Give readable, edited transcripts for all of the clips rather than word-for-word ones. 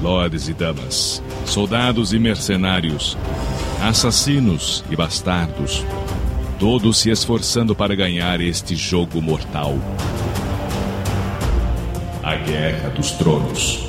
lordes e damas, soldados e mercenários, assassinos e bastardos, todos se esforçando para ganhar este jogo mortal. A Guerra dos Tronos.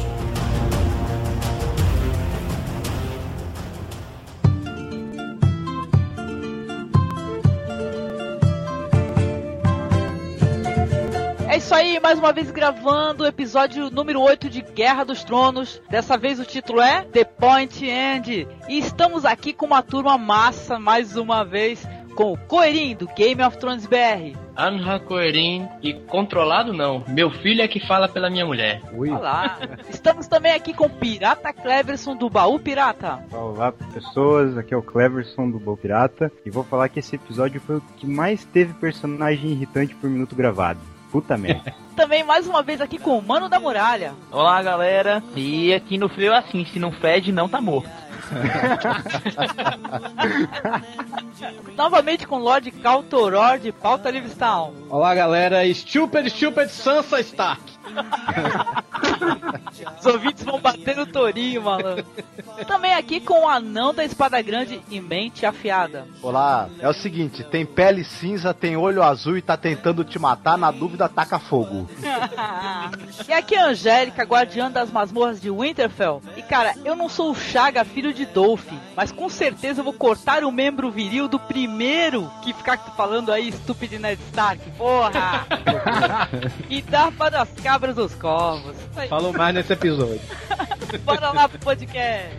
É isso aí, mais uma vez gravando o episódio número 8 de Guerra dos Tronos. Dessa vez o título é The Point End. E estamos aqui com uma turma massa, mais uma vez, com o Coerim, do Game of Thrones BR. Anha Coerim, e controlado não, meu filho é que fala pela minha mulher. Olá. Estamos também aqui com o Pirata Cleverson, do Baú Pirata. Olá pessoas, aqui é o Cleverson do Baú Pirata. E vou falar que esse episódio foi o que mais teve personagem irritante por minuto gravado. Puta merda. Também mais uma vez aqui com o Mano da Muralha. Olá galera, e aqui no frio é assim, se não fede não tá morto. Novamente com o Lord Kaltoror de Pauta Livestown. Olá galera, Stupid Sansa Stark. Os ouvintes vão bater no tourinho, malandro. Também aqui com o Anão da Espada Grande e Mente Afiada. Olá, é o seguinte, tem pele cinza, tem olho azul e tá tentando te matar, na dúvida taca fogo. E aqui é a Angélica, guardiã das masmorras de Winterfell. E cara, eu não sou o Chaga, filho de Dolph, mas com certeza eu vou cortar o membro viril do primeiro que ficar falando aí, estúpido Ned Stark, porra! E dar para as cabras dos corvos. Falou mais nesse episódio. Bora lá pro podcast.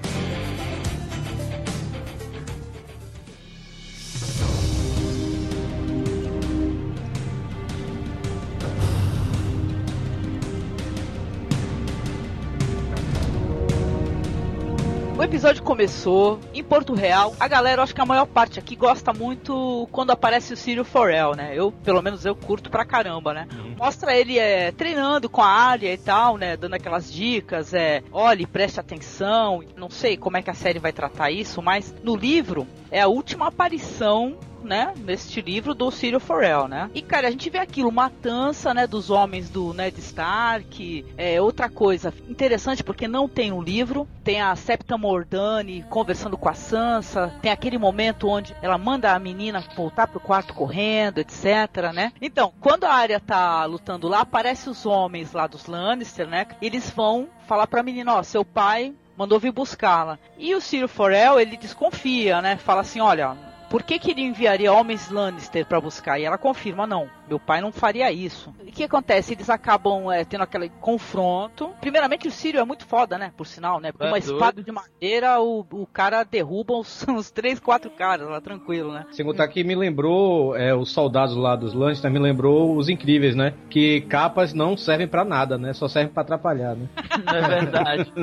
O episódio começou em Porto Real. A galera, acho que a maior parte aqui gosta muito quando aparece o Syrio Forel, né? Pelo menos eu curto pra caramba, né? Mostra ele treinando com a Arya e tal, né? Dando aquelas dicas, olhe, preste atenção. Não sei como é que a série vai tratar isso, mas no livro é a última aparição, né, neste livro do Syrio Forel, né? E cara, a gente vê aquilo, matança, né, dos homens do Ned Stark. Outra coisa interessante, porque não tem um livro, tem a Septa Mordane conversando com a Sansa, tem aquele momento onde ela manda a menina voltar pro quarto correndo, etc, né? Então, quando a Arya tá lutando lá, aparecem os homens lá dos Lannister, né? Eles vão falar pra menina, ó, seu pai mandou vir buscá-la. E o Syrio Forel, ele desconfia, né? Fala assim, olha, por que ele enviaria homens Lannister pra buscar? E ela confirma, não, meu pai não faria isso. E o que acontece? Eles acabam tendo aquele confronto. Primeiramente, o Syrio é muito foda, né? Por sinal, né? Com uma espada de madeira, o cara derruba uns 3, 4 caras lá, tranquilo, né? Sem contar que me lembrou, os soldados lá dos Lannister, me lembrou os Incríveis, né? Que capas não servem pra nada, né? Só servem pra atrapalhar, né? É verdade.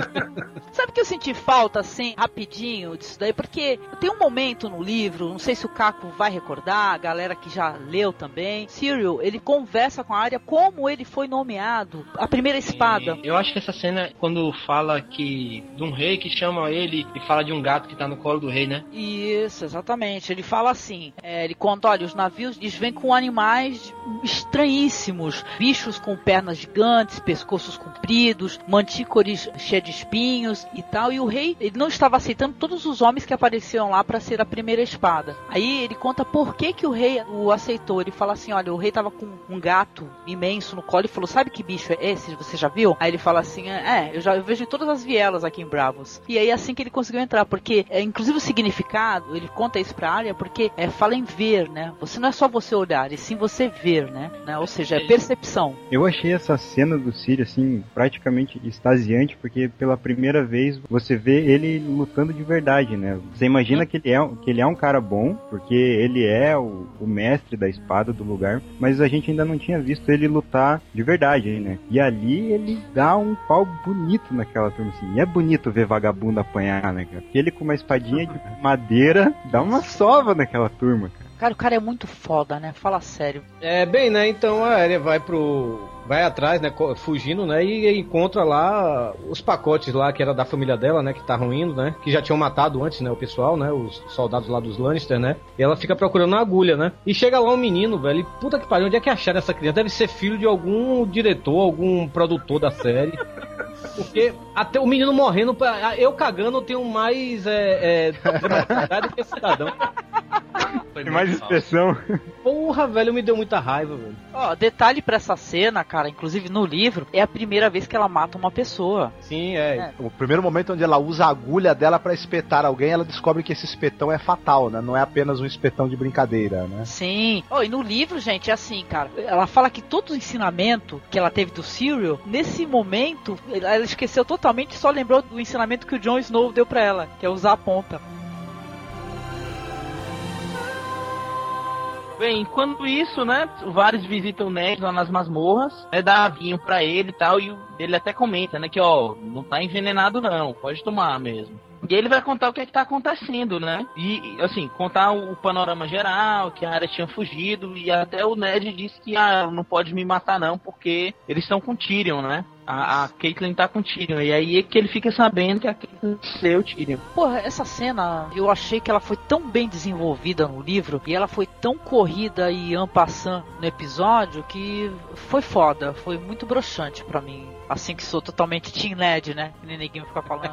Sabe que eu senti falta, assim, rapidinho disso daí? Porque tem um momento no livro, não sei se o Caco vai recordar, a galera que já leu também, Syrio, ele conversa com a Arya como ele foi nomeado a primeira espada. Eu acho que essa cena, quando fala que de um rei que chama ele e fala de um gato que tá no colo do rei, né? Isso, exatamente. Ele fala assim, ele conta, olha, os navios, eles vêm com animais estranhíssimos, bichos com pernas gigantes, pescoços compridos, mantícores cheios de espinhos e tal, e o rei, ele não estava aceitando todos os homens que apareciam lá para ser a primeira espada. Aí ele conta por que o rei o aceitou. Ele fala assim, olha, o rei tava com um gato imenso no colo e falou, sabe que bicho é esse? Você já viu? Aí ele fala assim, eu vejo em todas as vielas aqui em Bravos. E aí assim que ele conseguiu entrar, porque inclusive o significado, ele conta isso pra Arya, porque fala em ver, né? Você não é só você olhar, e sim você ver, né? Ou seja, é percepção. Eu achei essa cena do Syrio, assim, praticamente extasiante, porque pela primeira vez você vê ele lutando de verdade, né? Você imagina que ele é um cara bom, porque ele é o mestre da espada do lugar, mas a gente ainda não tinha visto ele lutar de verdade, né? E ali ele dá um pau bonito naquela turma, assim. E é bonito ver vagabundo apanhar, né, cara? Porque ele com uma espadinha de madeira dá uma sova naquela turma, cara. Cara, o cara é muito foda, né? Fala sério. Bem, né? Então a Arya vai atrás, né? Fugindo, né? E encontra lá os pacotes lá que era da família dela, né? Que estavam indo, né? Que já tinham matado antes, né? O pessoal, né? Os soldados lá dos Lannister, né? E ela fica procurando a agulha, né? E chega lá um menino, velho. E puta que pariu, onde é que acharam essa criança? Deve ser filho de algum diretor, algum produtor da série. Porque até o menino morrendo, eu cagando, eu tenho mais dramaticidade do que cidadão. Tem mais expressão. Porra, velho, me deu muita raiva, velho. Ó, detalhe pra essa cena, cara, inclusive no livro, é a primeira vez que ela mata uma pessoa. Sim, O primeiro momento onde ela usa a agulha dela pra espetar alguém, ela descobre que esse espetão é fatal, né? Não é apenas um espetão de brincadeira, né? Sim. Oh, e no livro, gente, é assim, cara. Ela fala que todo o ensinamento que ela teve do Cyril, nesse momento, ela esqueceu totalmente e só lembrou do ensinamento que o Jon Snow deu pra ela, que é usar a ponta. Bem, enquanto isso, né, o Varys visita o Ned lá nas masmorras, dá vinho pra ele e tal, e ele até comenta, né, que ó, não tá envenenado não, pode tomar mesmo. E ele vai contar o que é que tá acontecendo, né? E, assim, contar o panorama geral, que a área tinha fugido, e até o Ned disse que não pode me matar não, porque eles estão com Tyrion, né? A Catelyn tá com Tyrion, e aí é que ele fica sabendo que a Catelyn seu Tyrion. Porra, essa cena, eu achei que ela foi tão bem desenvolvida no livro, e ela foi tão corrida e en passant no episódio, que foi foda, foi muito broxante pra mim. Assim que sou totalmente Team Ned, né? Que nem ninguém fica falando.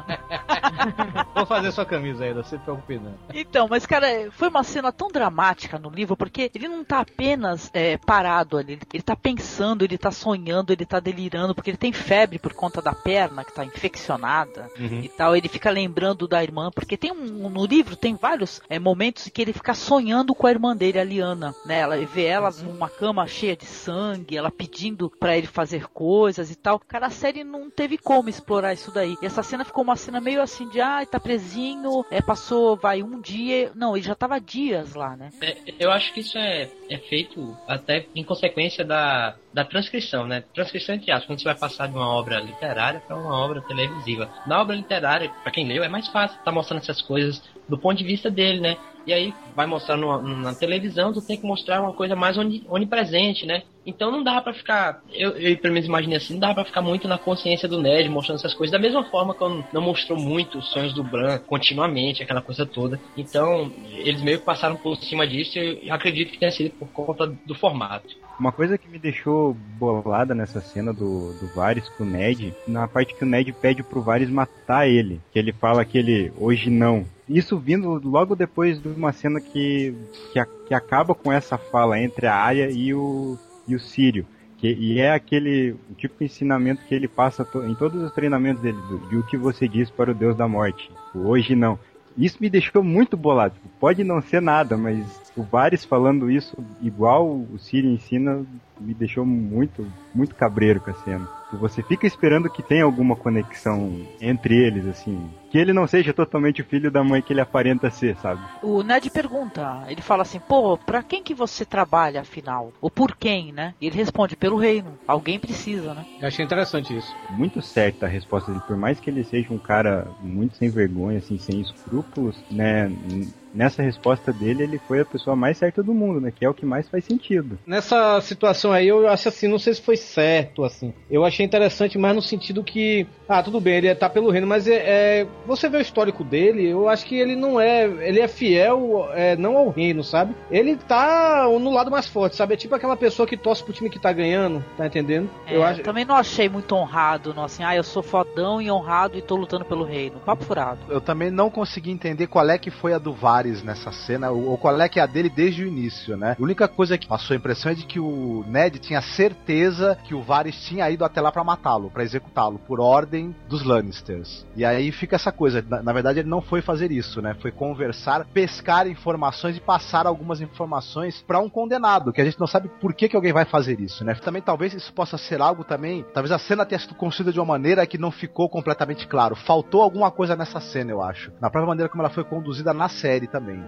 Vou fazer sua camisa aí, não se preocupe não. Então, mas cara, foi uma cena tão dramática no livro, porque ele não tá apenas parado ali, ele tá pensando, ele tá sonhando, ele tá delirando, porque ele tem febre por conta da perna que tá infeccionada e tal, ele fica lembrando da irmã, porque tem no livro tem vários momentos em que ele fica sonhando com a irmã dele, a Lyanna, né? Ela vê ela numa cama cheia de sangue, ela pedindo pra ele fazer coisas e tal. Cara, a série não teve como explorar isso daí. E essa cena ficou uma cena meio assim de, tá presinho, passou, um dia. Não, ele já tava dias lá, né? Eu acho que isso é feito até em consequência da transcrição, né? Transcrição entre aspas, quando você vai passar de uma obra literária para uma obra televisiva. Na obra literária, para quem leu, é mais fácil estar mostrando essas coisas do ponto de vista dele, né? E aí vai mostrar na televisão, tu tem que mostrar uma coisa mais onipresente, né? Então não dá pra ficar, eu pelo menos imaginei assim, não dá pra ficar muito na consciência do Ned mostrando essas coisas, da mesma forma que não mostrou muito os sonhos do Bran continuamente, aquela coisa toda. Então eles meio que passaram por cima disso e eu acredito que tenha sido por conta do formato. Uma coisa que me deixou bolada nessa cena do Varys com o Ned, na parte que o Ned pede pro Varys matar ele, que ele fala que ele, hoje não. Isso vindo logo depois de uma cena que acaba com essa fala entre a Arya e o Círio. E é aquele tipo de ensinamento que ele passa em todos os treinamentos dele, de o que você diz para o Deus da Morte. Hoje não. Isso me deixou muito bolado. Pode não ser nada, mas o Varys falando isso igual o Círio ensina me deixou muito, muito cabreiro com a cena. Você fica esperando que tenha alguma conexão entre eles, assim. Que ele não seja totalmente o filho da mãe que ele aparenta ser, sabe? O Ned pergunta, ele fala assim, pô, pra quem que você trabalha, afinal? Ou por quem, né? E ele responde, pelo reino. Alguém precisa, né? Eu achei interessante isso. Muito certa a resposta dele. Por mais que ele seja um cara muito sem vergonha, assim, sem escrúpulos, né? Nessa resposta dele, ele foi a pessoa mais certa do mundo, né? Que é o que mais faz sentido. Nessa situação aí, eu acho assim, não sei se foi certo, assim. Eu achei interessante, mas no sentido que, tudo bem, ele tá pelo reino, mas você vê o histórico dele, eu acho que ele não ele é fiel, não ao reino, sabe? Ele tá no lado mais forte, sabe? É tipo aquela pessoa que torce pro time que tá ganhando, tá entendendo? Eu também não achei muito honrado, não, assim, eu sou fodão e honrado e tô lutando pelo reino. Papo furado. Eu também não consegui entender qual é que foi a do Varys nessa cena, ou qual é que é a dele desde o início, né? A única coisa que passou a impressão é de que o Ned tinha certeza que o Varys tinha ido até lá pra matá-lo, pra executá-lo, por ordem dos Lannisters. E aí fica essa coisa, na verdade ele não foi fazer isso, né? Foi conversar, pescar informações e passar algumas informações pra um condenado, que a gente não sabe por que alguém vai fazer isso, né? Também talvez isso possa ser algo também, talvez a cena tenha sido construída de uma maneira que não ficou completamente claro. Faltou alguma coisa nessa cena, eu acho. Na própria maneira como ela foi conduzida na série também.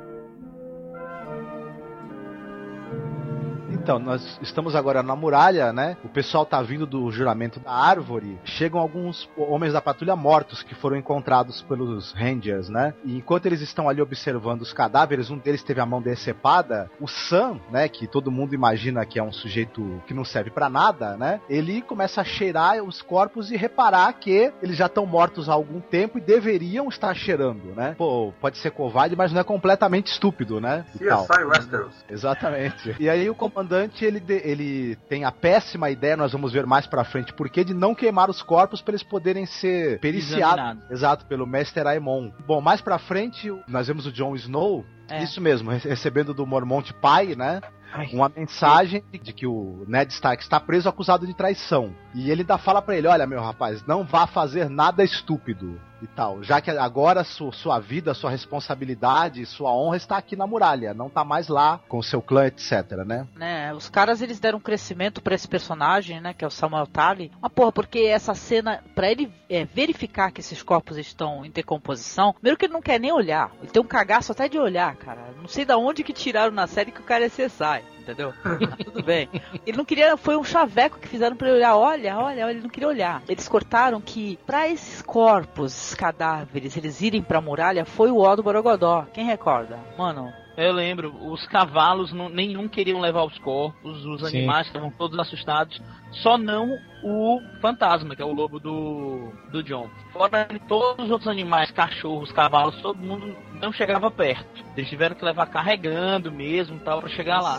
Então, nós estamos agora na muralha, né? O pessoal tá vindo do juramento da árvore. Chegam alguns homens da patrulha mortos que foram encontrados pelos Rangers, né? E enquanto eles estão ali observando os cadáveres, um deles teve a mão decepada. O Sam, né? Que todo mundo imagina que é um sujeito que não serve pra nada, né? Ele começa a cheirar os corpos e reparar que eles já estão mortos há algum tempo e deveriam estar cheirando, né? Pô, pode ser covarde, mas não é completamente estúpido, né? CSI Westeros. Exatamente. E aí o comandante comandante, ele tem a péssima ideia, nós vamos ver mais pra frente, porque de não queimar os corpos para eles poderem ser periciados. Exato, pelo Mestre Aemon. Bom, mais pra frente, nós vemos o Jon Snow, isso mesmo, recebendo do Mormont pai, né? Uma mensagem de que o Ned Stark está preso acusado de traição. E ele ainda fala pra ele, olha meu rapaz, não vá fazer nada estúpido e tal, já que agora sua vida, sua responsabilidade, sua honra está aqui na muralha, não tá mais lá com o seu clã, etc, né? Os caras, eles deram um crescimento pra esse personagem, né, que é o Samuel Tarly. Mas porra, porque essa cena, pra ele verificar que esses corpos estão em decomposição, primeiro que ele não quer nem olhar, ele tem um cagaço até de olhar, cara. Não sei da onde que tiraram na série que o cara é CSI, entendeu? Tudo bem. Ele não queria, foi um chaveco que fizeram pra ele olhar, olha, ele não queria olhar. Eles cortaram que pra esses corpos, esses cadáveres, eles irem pra muralha, foi o Ó do Borogodó. Quem recorda? Mano... Eu lembro, os cavalos nenhum queriam levar os corpos, os animais estavam todos assustados, só não o fantasma, que é o lobo do Jon. Fora todos os outros animais, cachorros, cavalos, todo mundo não chegava perto. Eles tiveram que levar carregando mesmo, tal, pra chegar lá.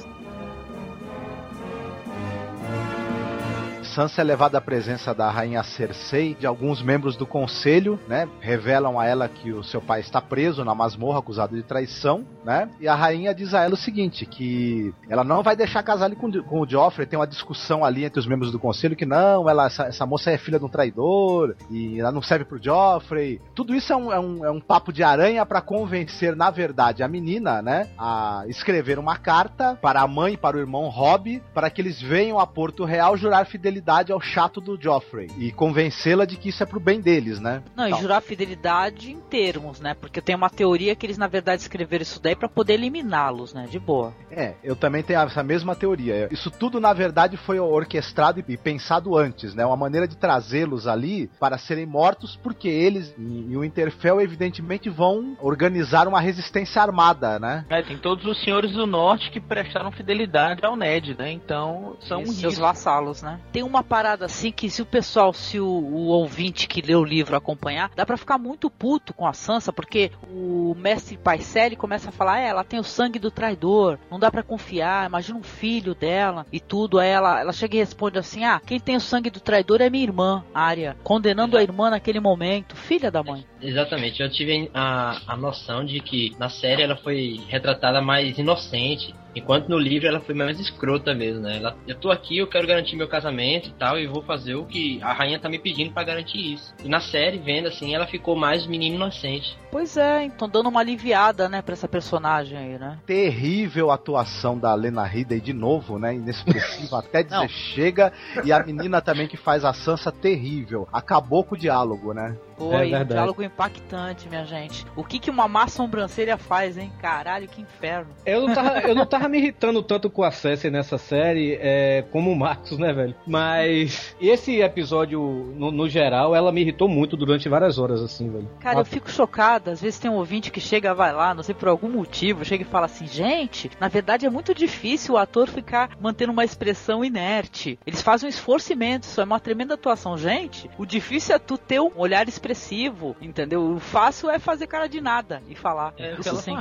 Sansa é levada à presença da rainha Cersei, de alguns membros do conselho, né? Revelam a ela que o seu pai está preso na masmorra, acusado de traição, né? E a rainha diz a ela o seguinte, que ela não vai deixar casar ele com o Joffrey. Tem uma discussão ali entre os membros do conselho que não, essa moça é filha de um traidor e ela não serve pro Joffrey. Tudo isso é um papo de aranha para convencer, na verdade, a menina, né? A escrever uma carta para a mãe e para o irmão Robb, para que eles venham a Porto Real jurar fidelidade ao chato do Joffrey e convencê-la de que isso é pro bem deles, né? Não, e jurar fidelidade em termos, né? Porque tem uma teoria que eles na verdade escreveram isso daí pra poder eliminá-los, né? De boa. Eu também tenho essa mesma teoria. Isso tudo na verdade foi orquestrado e pensado antes, né? Uma maneira de trazê-los ali para serem mortos, porque eles e o Winterfell evidentemente vão organizar uma resistência armada, né? Tem todos os senhores do norte que prestaram fidelidade ao Ned, né? Então são seus vassalos, né? Tem uma parada assim que se o ouvinte que lê o livro acompanhar, dá pra ficar muito puto com a Sansa, porque o mestre Pycelle começa a falar, ela tem o sangue do traidor, não dá pra confiar, imagina um filho dela e tudo. Aí ela chega e responde assim, quem tem o sangue do traidor é minha irmã, Arya, condenando a irmã naquele momento, filha da mãe. Exatamente, eu tive a noção de que na série ela foi retratada mais inocente, enquanto no livro ela foi mais escrota mesmo, né? Eu tô aqui, eu quero garantir meu casamento e tal, e vou fazer o que a rainha tá me pedindo pra garantir isso. E na série, vendo assim, ela ficou mais menina inocente. Pois é, então dando uma aliviada, né, pra essa personagem aí, né? Terrível atuação da Lena Headey de novo, né? Inexpressiva até dizer chega. E a menina também que faz a Sansa, terrível. Acabou com o diálogo, né? Foi, um diálogo impactante, minha gente. O que uma má sobrancelha faz, hein? Caralho, que inferno. Eu não tava me irritando tanto com a Cersei nessa série como o Marcos, né, velho? Mas esse episódio, no geral, ela me irritou muito durante várias horas, assim, velho. Cara, eu fico chocada. Às vezes tem um ouvinte que chega, vai lá, não sei por algum motivo, chega e fala assim, gente, na verdade é muito difícil o ator ficar mantendo uma expressão inerte. Eles fazem um esforço imenso, isso é uma tremenda atuação. Gente, o difícil é tu ter um olhar expressivo, entendeu? O fácil é fazer cara de nada e falar. Isso sim.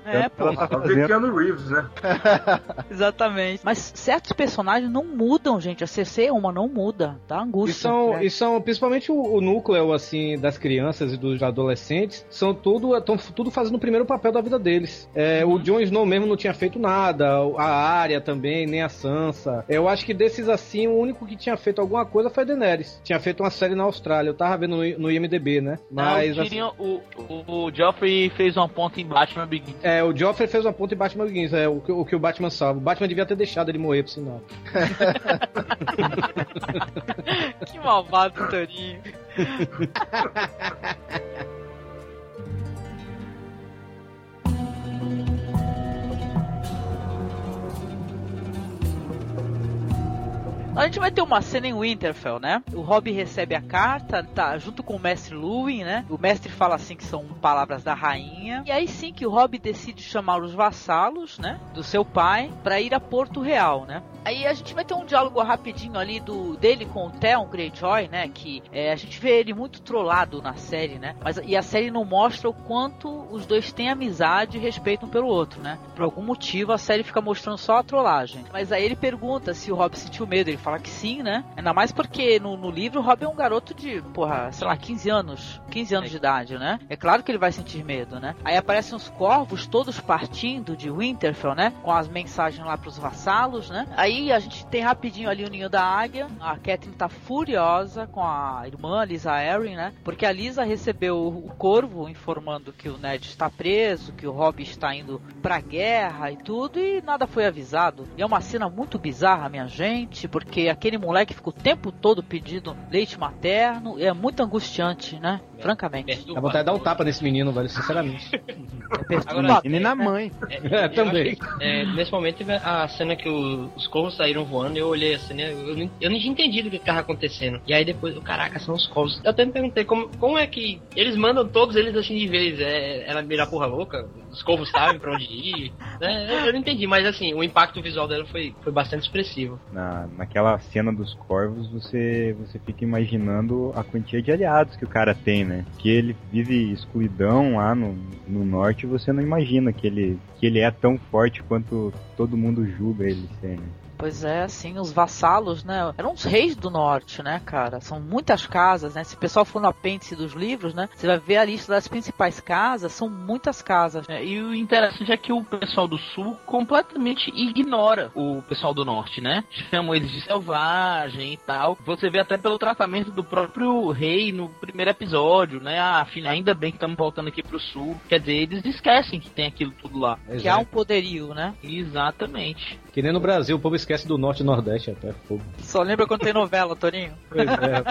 Keanu Reeves, né? Exatamente. Mas certos personagens não mudam, gente. A Cersei não muda. Dá angústia. E são principalmente o núcleo, assim, das crianças e dos adolescentes, estão tudo fazendo o primeiro papel da vida deles. O Jon Snow mesmo não tinha feito nada, a Arya também, nem a Sansa. Eu acho que desses, assim, o único que tinha feito alguma coisa foi a Daenerys. Tinha feito uma série na Austrália. Eu tava vendo no IMDb, né? Mas o Joffrey fez uma ponta em Batman Begins. O Joffrey fez uma ponta em Batman Begins, o que o Batman salva. O Batman devia ter deixado ele morrer, por sinal. Que malvado, Torinho. A gente vai ter uma cena em Winterfell, né? O Robb recebe a carta, tá junto com o mestre Luwin, né? O mestre fala assim que são palavras da rainha. E aí sim que o Robb decide chamar os vassalos, né? Do seu pai, pra ir a Porto Real, né? Aí a gente vai ter um diálogo rapidinho ali dele com o Theon Greyjoy, né? Que a gente vê ele muito trollado na série, né? E a série não mostra o quanto os dois têm amizade e respeito um pelo outro, né? Por algum motivo a série fica mostrando só a trollagem. Mas aí ele pergunta se o Robb sentiu medo. Ele fala que sim, né? Ainda mais porque no livro o Robb é um garoto de, sei lá, 15 anos de idade, né? É claro que ele vai sentir medo, né? Aí aparecem os corvos todos partindo de Winterfell, né? Com as mensagens lá pros vassalos, né? Aí a gente tem rapidinho ali o ninho da águia. A Catelyn tá furiosa com a irmã, Lisa Arryn, né? Porque a Lisa recebeu o corvo informando que o Ned está preso, que o Robb está indo pra guerra e tudo, e nada foi avisado. E é uma cena muito bizarra, minha gente, porque aquele moleque fica o tempo todo pedindo leite materno, é muito angustiante, né? Francamente. Dá vontade de dar um tapa nesse menino, velho, sinceramente. Agora, e na mãe. Também. Nesse momento, a cena que os corvos saíram voando, eu olhei a cena, eu não tinha entendido o que estava acontecendo. E aí depois, caraca, são os corvos. Eu até me perguntei como é que eles mandam todos eles assim de vez. Ela virar porra louca? Os corvos sabem pra onde ir? Eu não entendi, mas assim, o impacto visual dela foi bastante expressivo. Naquela cena dos corvos, você fica imaginando a quantia de aliados que o cara tem, né? Que ele vive escuridão lá no norte, você não imagina que ele é tão forte quanto todo mundo julga ele ser, né? Pois é, assim, os vassalos, né, eram os reis do norte, né, cara, são muitas casas, né, se o pessoal for no apêndice dos livros, né, você vai ver a lista das principais casas, são muitas casas. E o interessante é que o pessoal do sul completamente ignora o pessoal do norte, né, chamam eles de selvagem e tal, você vê até pelo tratamento do próprio rei no primeiro episódio, né, ainda bem que estamos voltando aqui pro sul, quer dizer, eles esquecem que tem aquilo tudo lá. Que há um poderio, né. Exatamente. Que nem no Brasil, o povo esquece do norte e nordeste até, fogo. Só lembra quando tem novela, Torinho? Pois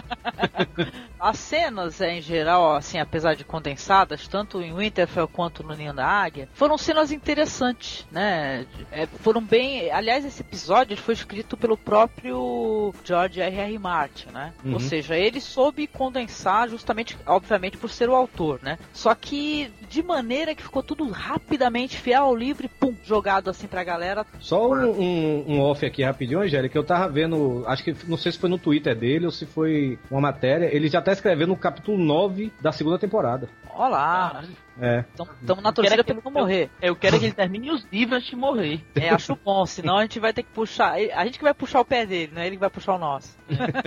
é. As cenas, em geral, assim, apesar de condensadas, tanto em Winterfell quanto no Ninho da Águia, foram cenas interessantes, né? Foram bem... Aliás, esse episódio foi escrito pelo próprio George R.R. Martin, né? Uhum. Ou seja, ele soube condensar justamente, obviamente, por ser o autor, né? Só que de maneira que ficou tudo rapidamente fiel ao livro e pum, jogado assim pra galera. Só um off aqui rapidinho, Angélica, que eu tava vendo, acho que, não sei se foi no Twitter dele ou se foi uma matéria, ele já tá escrevendo o capítulo 9 da segunda temporada. Olá! Estamos na torcida pra ele não morrer. Eu quero que ele termine os livros antes de morrer. Acho bom, senão a gente vai ter que puxar. A gente que vai puxar o pé dele, não é ele que vai puxar o nosso.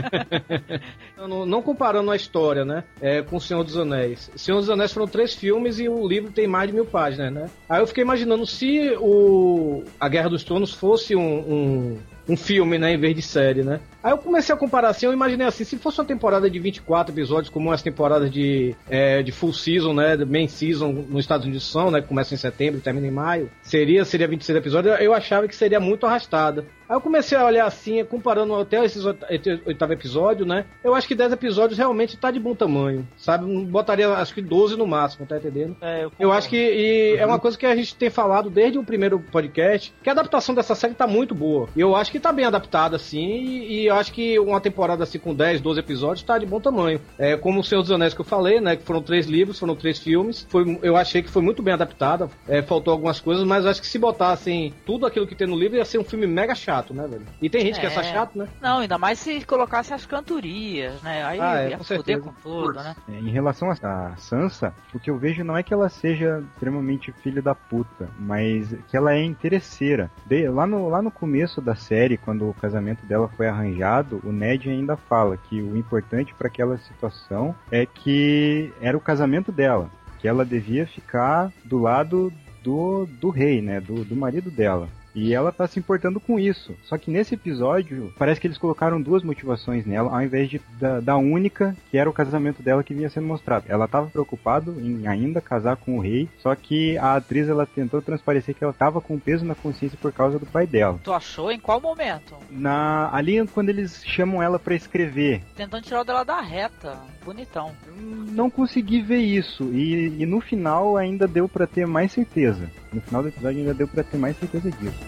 Não comparando a história, né? Com O Senhor dos Anéis. O Senhor dos Anéis foram 3 filmes e o livro tem mais de 1000 páginas, né? Aí eu fiquei imaginando se A Guerra dos Tronos fosse um filme, né, em vez de série, né? Aí eu comecei a comparar assim, eu imaginei assim, se fosse uma temporada de 24 episódios, como as temporadas de full season, né, main season nos Estados Unidos são, né, que começa em setembro e termina em maio, seria 26 episódios, eu achava que seria muito arrastada. Aí eu comecei a olhar assim, comparando até esses 8º episódio, né, eu acho que 10 episódios realmente tá de bom tamanho, sabe? Botaria, acho que 12 no máximo, tá entendendo? Eu acho que é uma coisa que a gente tem falado desde o primeiro podcast, que a adaptação dessa série tá muito boa. Eu acho que tá bem adaptada, assim, e eu acho que uma temporada assim com 10, 12 episódios tá de bom tamanho. Como O Senhor dos Anéis que eu falei, né, que foram 3 livros, foram 3 filmes, eu achei que foi muito bem adaptada, faltou algumas coisas, mas eu acho que se botassem tudo aquilo que tem no livro ia ser um filme mega chato, né, velho? E tem gente que acha chato, né? Não, ainda mais se colocasse as cantorias, né? Aí ia foder com tudo, né? Em relação a Sansa, o que eu vejo não é que ela seja extremamente filha da puta, mas que ela é interesseira. Lá no começo da série, quando o casamento dela foi arranjado, o Ned ainda fala que o importante para aquela situação é que era o casamento dela, que ela devia ficar do lado do rei, né, do marido dela. E ela tá se importando com isso. Só que nesse episódio, parece que eles colocaram 2 motivações nela, ao invés da única, que era o casamento dela que vinha sendo mostrado. Ela tava preocupada em ainda casar com o rei, só que a atriz, ela tentou transparecer que ela tava com peso na consciência por causa do pai dela. Tu achou? Em qual momento? Ali, quando eles chamam ela pra escrever. Tentando tirar o dela da reta. Bonitão. Não consegui ver isso. E no final ainda deu pra ter mais certeza. No final do episódio ainda deu pra ter mais certeza disso.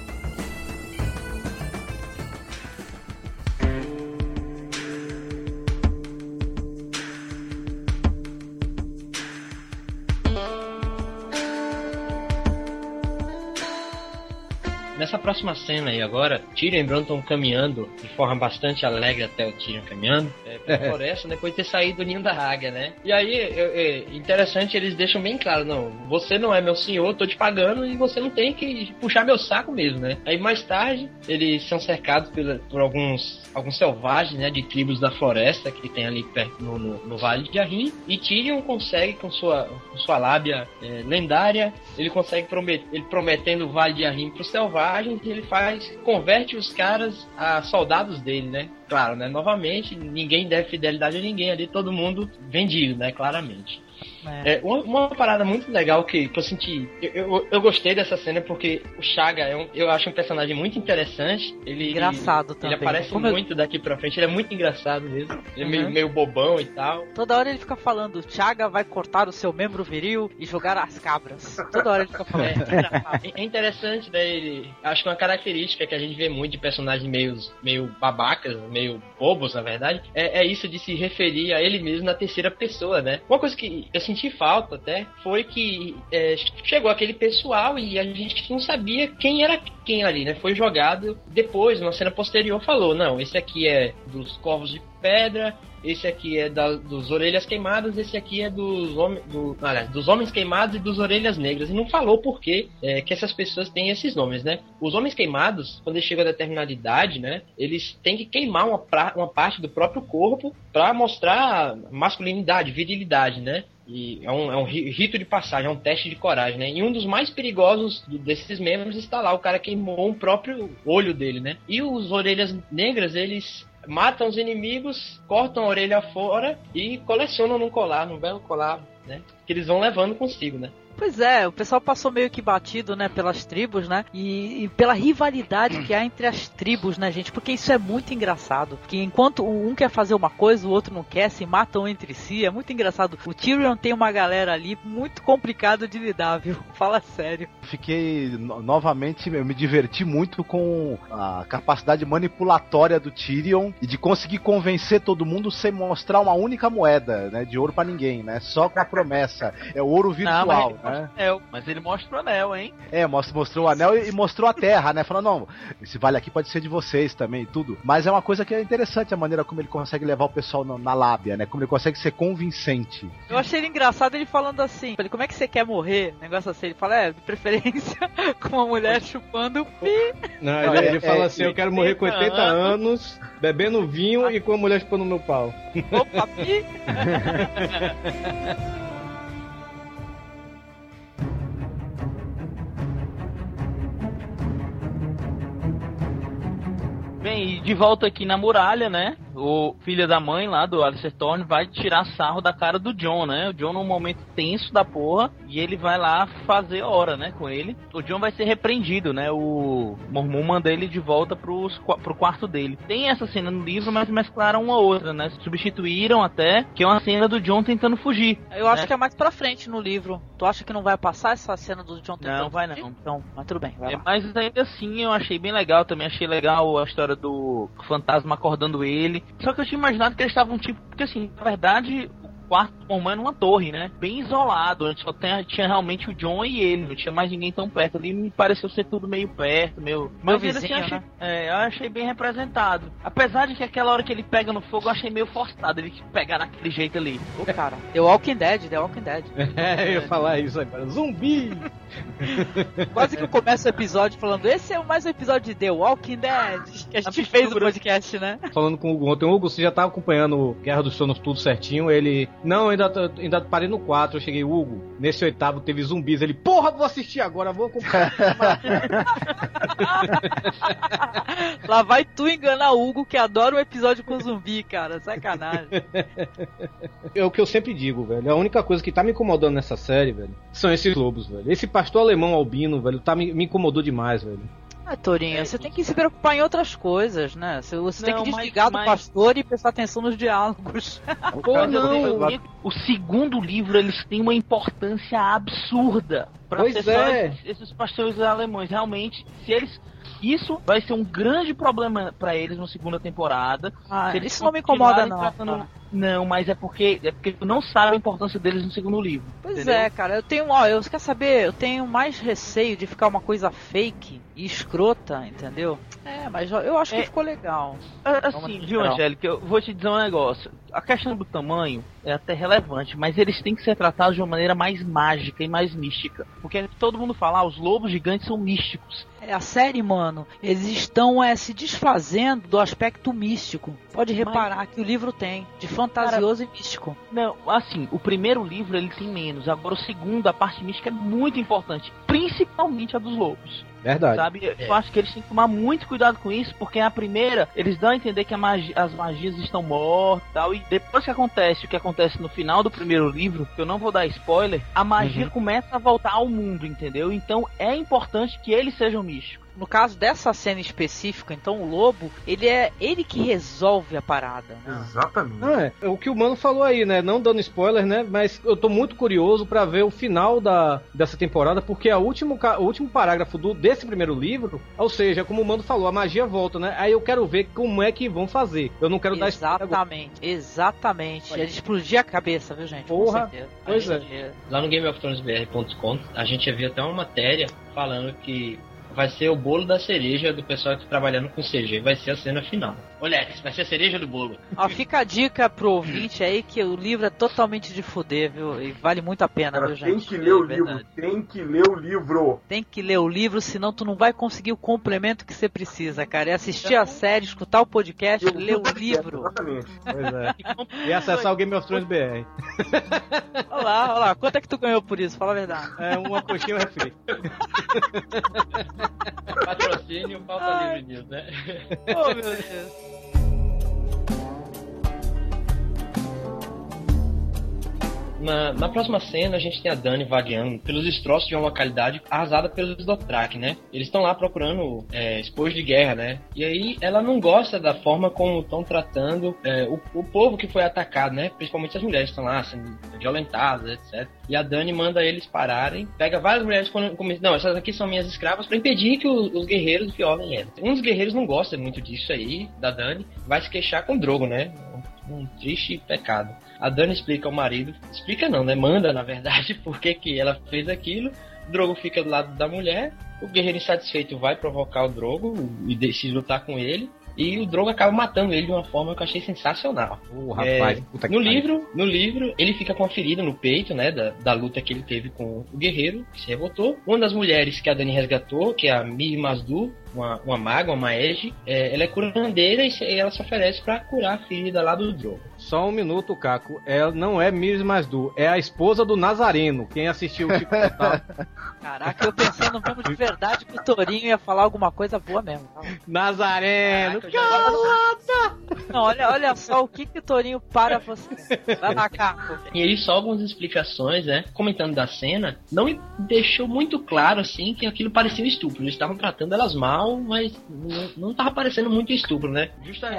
nessa próxima cena aí agora, Tyrion e Bronn estão caminhando de forma bastante alegre até o Tyrion caminhando pela floresta, depois de ter saído do ninho da águia, né? E aí, interessante, eles deixam bem claro, não, você não é meu senhor, tô te pagando e você não tem que puxar meu saco mesmo, né? Aí mais tarde, eles são cercados por alguns selvagens, né, de tribos da floresta que tem ali perto no Vale de Arryn, e Tyrion consegue, com sua lábia lendária, ele consegue prometendo o Vale de Arryn pros selvagens, e ele converte os caras a soldados dele, né? Claro, né? Novamente, ninguém deve fidelidade a ninguém ali, todo mundo vendido, né? Claramente. Uma parada muito legal que eu senti, eu gostei dessa cena porque o Chaga eu acho um personagem muito interessante. Engraçado também. Ele aparece muito daqui pra frente, ele é muito engraçado mesmo. Ele é meio bobão e tal. Toda hora ele fica falando, Chaga vai cortar o seu membro viril e jogar as cabras. Toda hora ele fica falando. É interessante, né? Acho que uma característica que a gente vê muito de personagens meio babacas, meio bobos, na verdade, é isso de se referir a ele mesmo na terceira pessoa, né? Uma coisa que eu senti falta até foi que chegou aquele pessoal e a gente não sabia quem era quem ali, né? Foi jogado depois, numa cena posterior, falou, não, esse aqui é dos Corvos de Pedra, esse aqui é dos Orelhas Queimadas, esse aqui é dos Homens Queimados e dos Orelhas Negras. E não falou por que essas pessoas têm esses nomes, né? Os Homens Queimados, quando eles chegam a determinada idade, né? Eles têm que queimar uma parte do próprio corpo para mostrar masculinidade, virilidade, né? E é um rito de passagem, é um teste de coragem, né? E um dos mais perigosos desses membros está lá, o cara queimou o próprio olho dele, né? E os Orelhas Negras, eles matam os inimigos, cortam a orelha fora e colecionam num belo colar, né? Que eles vão levando consigo, né? Pois é, o pessoal passou meio que batido, né, pelas tribos, né, e pela rivalidade que há entre as tribos, né, gente, porque isso é muito engraçado, porque enquanto um quer fazer uma coisa, o outro não quer, se matam entre si, é muito engraçado. O Tyrion tem uma galera ali muito complicado de lidar, viu? Fala sério. Novamente, eu me diverti muito com a capacidade manipulatória do Tyrion e de conseguir convencer todo mundo sem mostrar uma única moeda, né, de ouro pra ninguém, né, só com a promessa, é o ouro virtual. Mas ele mostra o anel, hein? Mostrou o anel e mostrou a terra, né? Falando, não, esse vale aqui pode ser de vocês também, tudo. Mas é uma coisa que é interessante, a maneira como ele consegue levar o pessoal na lábia, né? Como ele consegue ser convincente. Eu achei ele engraçado ele falando assim, como é que você quer morrer? Negócio assim, ele fala, de preferência com uma mulher chupando pi. Não, ele fala assim, eu quero morrer com 80 anos, bebendo vinho e com a mulher chupando meu pau. Opa, pi! Bem, e de volta aqui na muralha, né? O filho da mãe lá do Alistair Thorne vai tirar sarro da cara do Jon, né? O Jon num momento tenso da porra e ele vai lá fazer hora, né, com ele. O Jon vai ser repreendido, né? O Mormon manda ele de volta pro quarto dele. Tem essa cena no livro, mas mesclaram uma outra, né? Substituíram até, que é uma cena do Jon tentando fugir. Eu acho que é mais pra frente no livro. Tu acha que não vai passar essa cena do Jon tentando Não, vai fugir? não. Então, mas tudo bem, vai lá. Mas ainda assim eu achei bem legal também. Achei legal a história do fantasma acordando ele. Só que eu tinha imaginado que eles estavam tipo... Porque assim, na verdade... quarto formando uma torre, né? Bem isolado, onde só tinha realmente o Jon e ele, não tinha mais ninguém tão perto. Ali me pareceu ser tudo meio perto, meio vizinho, assim, né? Eu achei bem representado. Apesar de que aquela hora que ele pega no fogo, eu achei meio forçado ele pegar naquele jeito ali. Ô, cara, The Walking Dead. Eu ia falar isso agora. Zumbi! Quase que eu começo o episódio falando, esse é mais um episódio de The Walking Dead, que a gente fez no podcast, né? Falando com o Hugo ontem, Hugo, você já tava acompanhando Guerra dos Tronos tudo certinho, ele... Não, ainda parei no 4, eu cheguei, Hugo, nesse 8º teve zumbis, ele, porra, vou assistir agora, vou comprar. Lá vai tu enganar o Hugo, que adora um episódio com zumbi, cara, sacanagem. É o que eu sempre digo, velho, a única coisa que tá me incomodando nessa série, velho, são esses lobos, velho. Esse pastor alemão albino, velho, me incomodou demais, velho. Torinho, você tem que se preocupar em outras coisas, né? Você tem que desligar do pastor e prestar atenção nos diálogos. Pô, não. O segundo livro, eles têm uma importância absurda. pra ser só esses pastores alemães. Realmente, se eles... Isso vai ser um grande problema pra eles na segunda temporada. Se eles isso não me incomoda, não. Tratando... Não, mas é porque tu não sabe a importância deles no segundo livro. Pois entendeu? é, cara, eu tenho, quer saber, eu tenho mais receio de ficar uma coisa fake e escrota, entendeu? Mas eu acho que ficou legal. Assim, viu, Angélica, eu vou te dizer um negócio. A questão do tamanho é até relevante, mas eles têm que ser tratados de uma maneira mais mágica e mais mística. Porque todo mundo fala, os lobos gigantes são místicos. A série, mano, eles estão se desfazendo do aspecto místico. Pode reparar que o livro tem, de fantasioso e místico. Não, assim, o primeiro livro ele tem menos. Agora o segundo, a parte mística é muito importante. Principalmente a dos lobos. Verdade. Sabe? Eu acho que eles têm que tomar muito cuidado com isso, porque a primeira, eles dão a entender que as magias estão mortas e tal, e depois que acontece o que acontece no final do primeiro livro, que eu não vou dar spoiler, a magia começa a voltar ao mundo, entendeu? Então é importante que eles sejam místicos. No caso dessa cena específica, então o lobo, ele é ele que resolve a parada, né? Exatamente. O que o Mano falou aí, né? Não dando spoiler, né? Mas eu tô muito curioso pra ver o final dessa temporada, porque o último parágrafo desse primeiro livro, ou seja, como o Mano falou, a magia volta, né? Aí eu quero ver como é que vão fazer. Eu não quero dar spoiler agora. Exatamente. Ia explodir a cabeça, viu, gente? Porra, pois Lá no GameOfThronesBR.com, a gente havia até uma matéria falando que vai ser o bolo da cereja do pessoal que tá trabalhando com CG. Vai ser a cena final. Olha, vai ser a cereja do bolo. Fica a dica pro ouvinte aí que o livro é totalmente de fuder, viu? E vale muito a pena, cara, viu, gente? Tem que ler o livro. Tem que ler o livro. Tem que ler o livro, senão tu não vai conseguir o complemento que você precisa, cara. É assistir a série, escutar o podcast, ler o livro. Exatamente. Pois é. E acessar o Game of Thrones BR. Olha lá. Quanto é que tu ganhou por isso? Fala a verdade. Uma coxinha refri. Patrocínio, falta livre disso, né? Oh, meu Deus. Na próxima cena, a gente tem a Dany vagueando pelos destroços de uma localidade arrasada pelos Dothraki, né? Eles estão lá procurando expor de guerra, né? E aí, ela não gosta da forma como estão tratando o povo que foi atacado, né? Principalmente as mulheres que estão lá sendo violentadas, etc. E a Dany manda eles pararem, pega várias mulheres como não, essas aqui são minhas escravas, para impedir que os guerreiros violem elas. Um dos guerreiros não gosta muito disso aí, da Dany, vai se queixar com o Drogo, né? Um triste pecado. A Dany explica ao marido, explica não, né? Manda, na verdade, por que ela fez aquilo. O Drogo fica do lado da mulher, o guerreiro insatisfeito vai provocar o Drogo e decide lutar com ele. E o Drogo acaba matando ele de uma forma que eu achei sensacional. Rapaz, puta que no livro, ele fica com uma ferida no peito, né? Da luta que ele teve com o guerreiro, que se revoltou. Uma das mulheres que a Dany resgatou, que é a Mir Mazdur, uma maga, uma maege, ela é curandeira e ela se oferece pra curar a ferida lá do Drogo. Só um minuto, Caco. Ela não é Mir Mazdur, é a esposa do Nazareno. Quem assistiu o Chico Total. Caraca, eu pensando mesmo de verdade que o Torinho ia falar alguma coisa boa mesmo. Nazareno! Calada! Não, olha só o que o Torinho para você. Vai lá, Caco. E aí só algumas explicações, né? Comentando da cena, não me deixou muito claro, assim, que aquilo parecia um estupro. Eles estavam tratando elas mal, mas não tava parecendo muito estupro, né?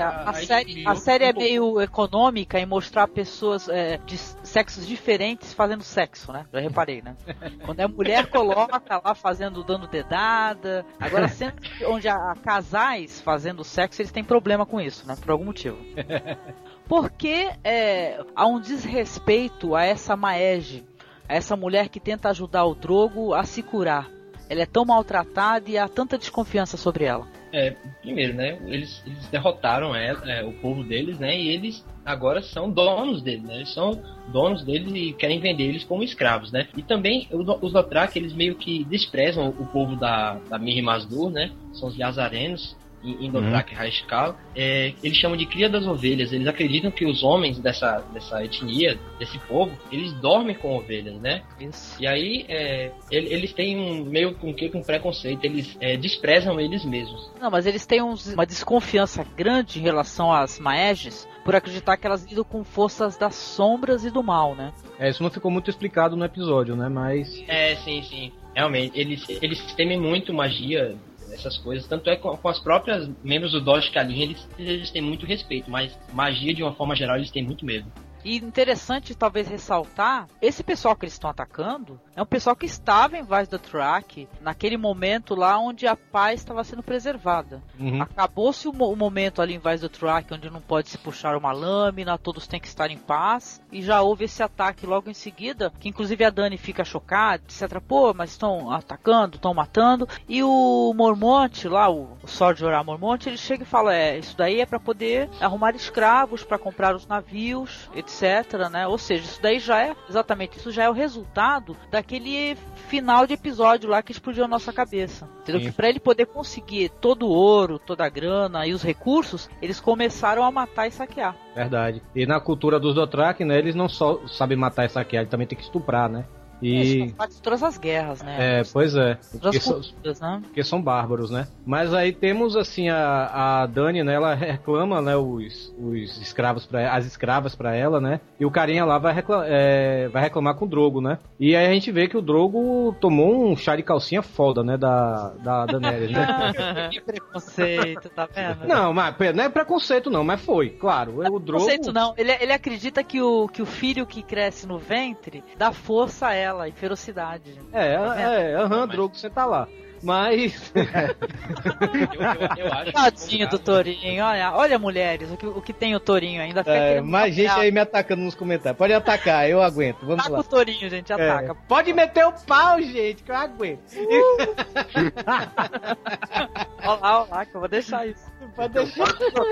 A série é meio econômica em mostrar pessoas de sexos diferentes fazendo sexo, né? Já reparei, né? Quando a mulher coloca lá dando dedada. Agora, sendo onde há casais fazendo sexo, eles têm problema com isso, né? Por algum motivo. Porque há um desrespeito a essa maege, a essa mulher que tenta ajudar o Drogo a se curar. Ela é tão maltratada e há tanta desconfiança sobre ela. Primeiro, né? Eles derrotaram o povo deles, né? E eles agora são donos deles, né? Eles são donos deles e querem vender eles como escravos, né? E também os Dothraki, eles meio que desprezam o povo da Mir Mazdur, né? São os Yazarenos. Em Dothraki High eles chamam de cria das ovelhas. Eles acreditam que os homens dessa etnia, desse povo, eles dormem com ovelhas, né? Isso. E aí eles têm meio com um preconceito. Eles desprezam eles mesmos. Não, mas eles têm uma desconfiança grande em relação às maeges, por acreditar que elas lidam com forças das sombras e do mal, né? Isso não ficou muito explicado no episódio, né? Mas... sim. Realmente, eles temem muito magia, essas coisas, tanto é com as próprias membros do Doge Kalin, eles têm muito respeito, mas magia de uma forma geral eles têm muito medo. E interessante talvez ressaltar, esse pessoal que eles estão atacando é um pessoal que estava em Vice the Track naquele momento lá onde a paz estava sendo preservada. Acabou-se o momento ali em Vice the Track onde não pode se puxar uma lâmina, todos têm que estar em paz, e já houve esse ataque logo em seguida, que inclusive a Dani fica chocada, etc. Pô, mas estão atacando, estão matando, e o Mormont lá, o Sword Jorah Mormont, ele chega e fala, isso daí é para poder arrumar escravos, para comprar os navios, etc, né? Ou seja, isso daí já é, exatamente, isso já é o resultado daquele final de episódio lá que explodiu a nossa cabeça. Entendeu? Que pra ele poder conseguir todo o ouro, toda a grana e os recursos, eles começaram a matar e saquear. Verdade. E na cultura dos Dothraki, né, eles não só sabem matar e saquear, eles também tem que estuprar, né? E... Isso faz todas as guerras, né? Pois é. Né? Porque são bárbaros, né? Mas aí temos, assim, a Dani, né? Ela reclama, né? Os escravos as escravas pra ela, né? E o carinha lá vai reclamar com o Drogo, né? E aí a gente vê que o Drogo tomou um chá de calcinha foda, né? Da Daenerys, né? Que preconceito, tá vendo? Não, mas não é preconceito não, mas foi, claro. O Drogo... Preconceito não. Ele acredita que o filho que cresce no ventre dá força a ela e ferocidade. Drogo, você tá lá. Mas... eu acho... Tadinho do Tourinho, olha mulheres, o que tem o Tourinho ainda. Mais gente aí me atacando nos comentários. Pode atacar, eu aguento, vamos ataca lá. O Tourinho, gente, ataca. Pode meter o pau, gente, que eu aguento. Olha lá, que eu vou deixar isso. Pode deixar.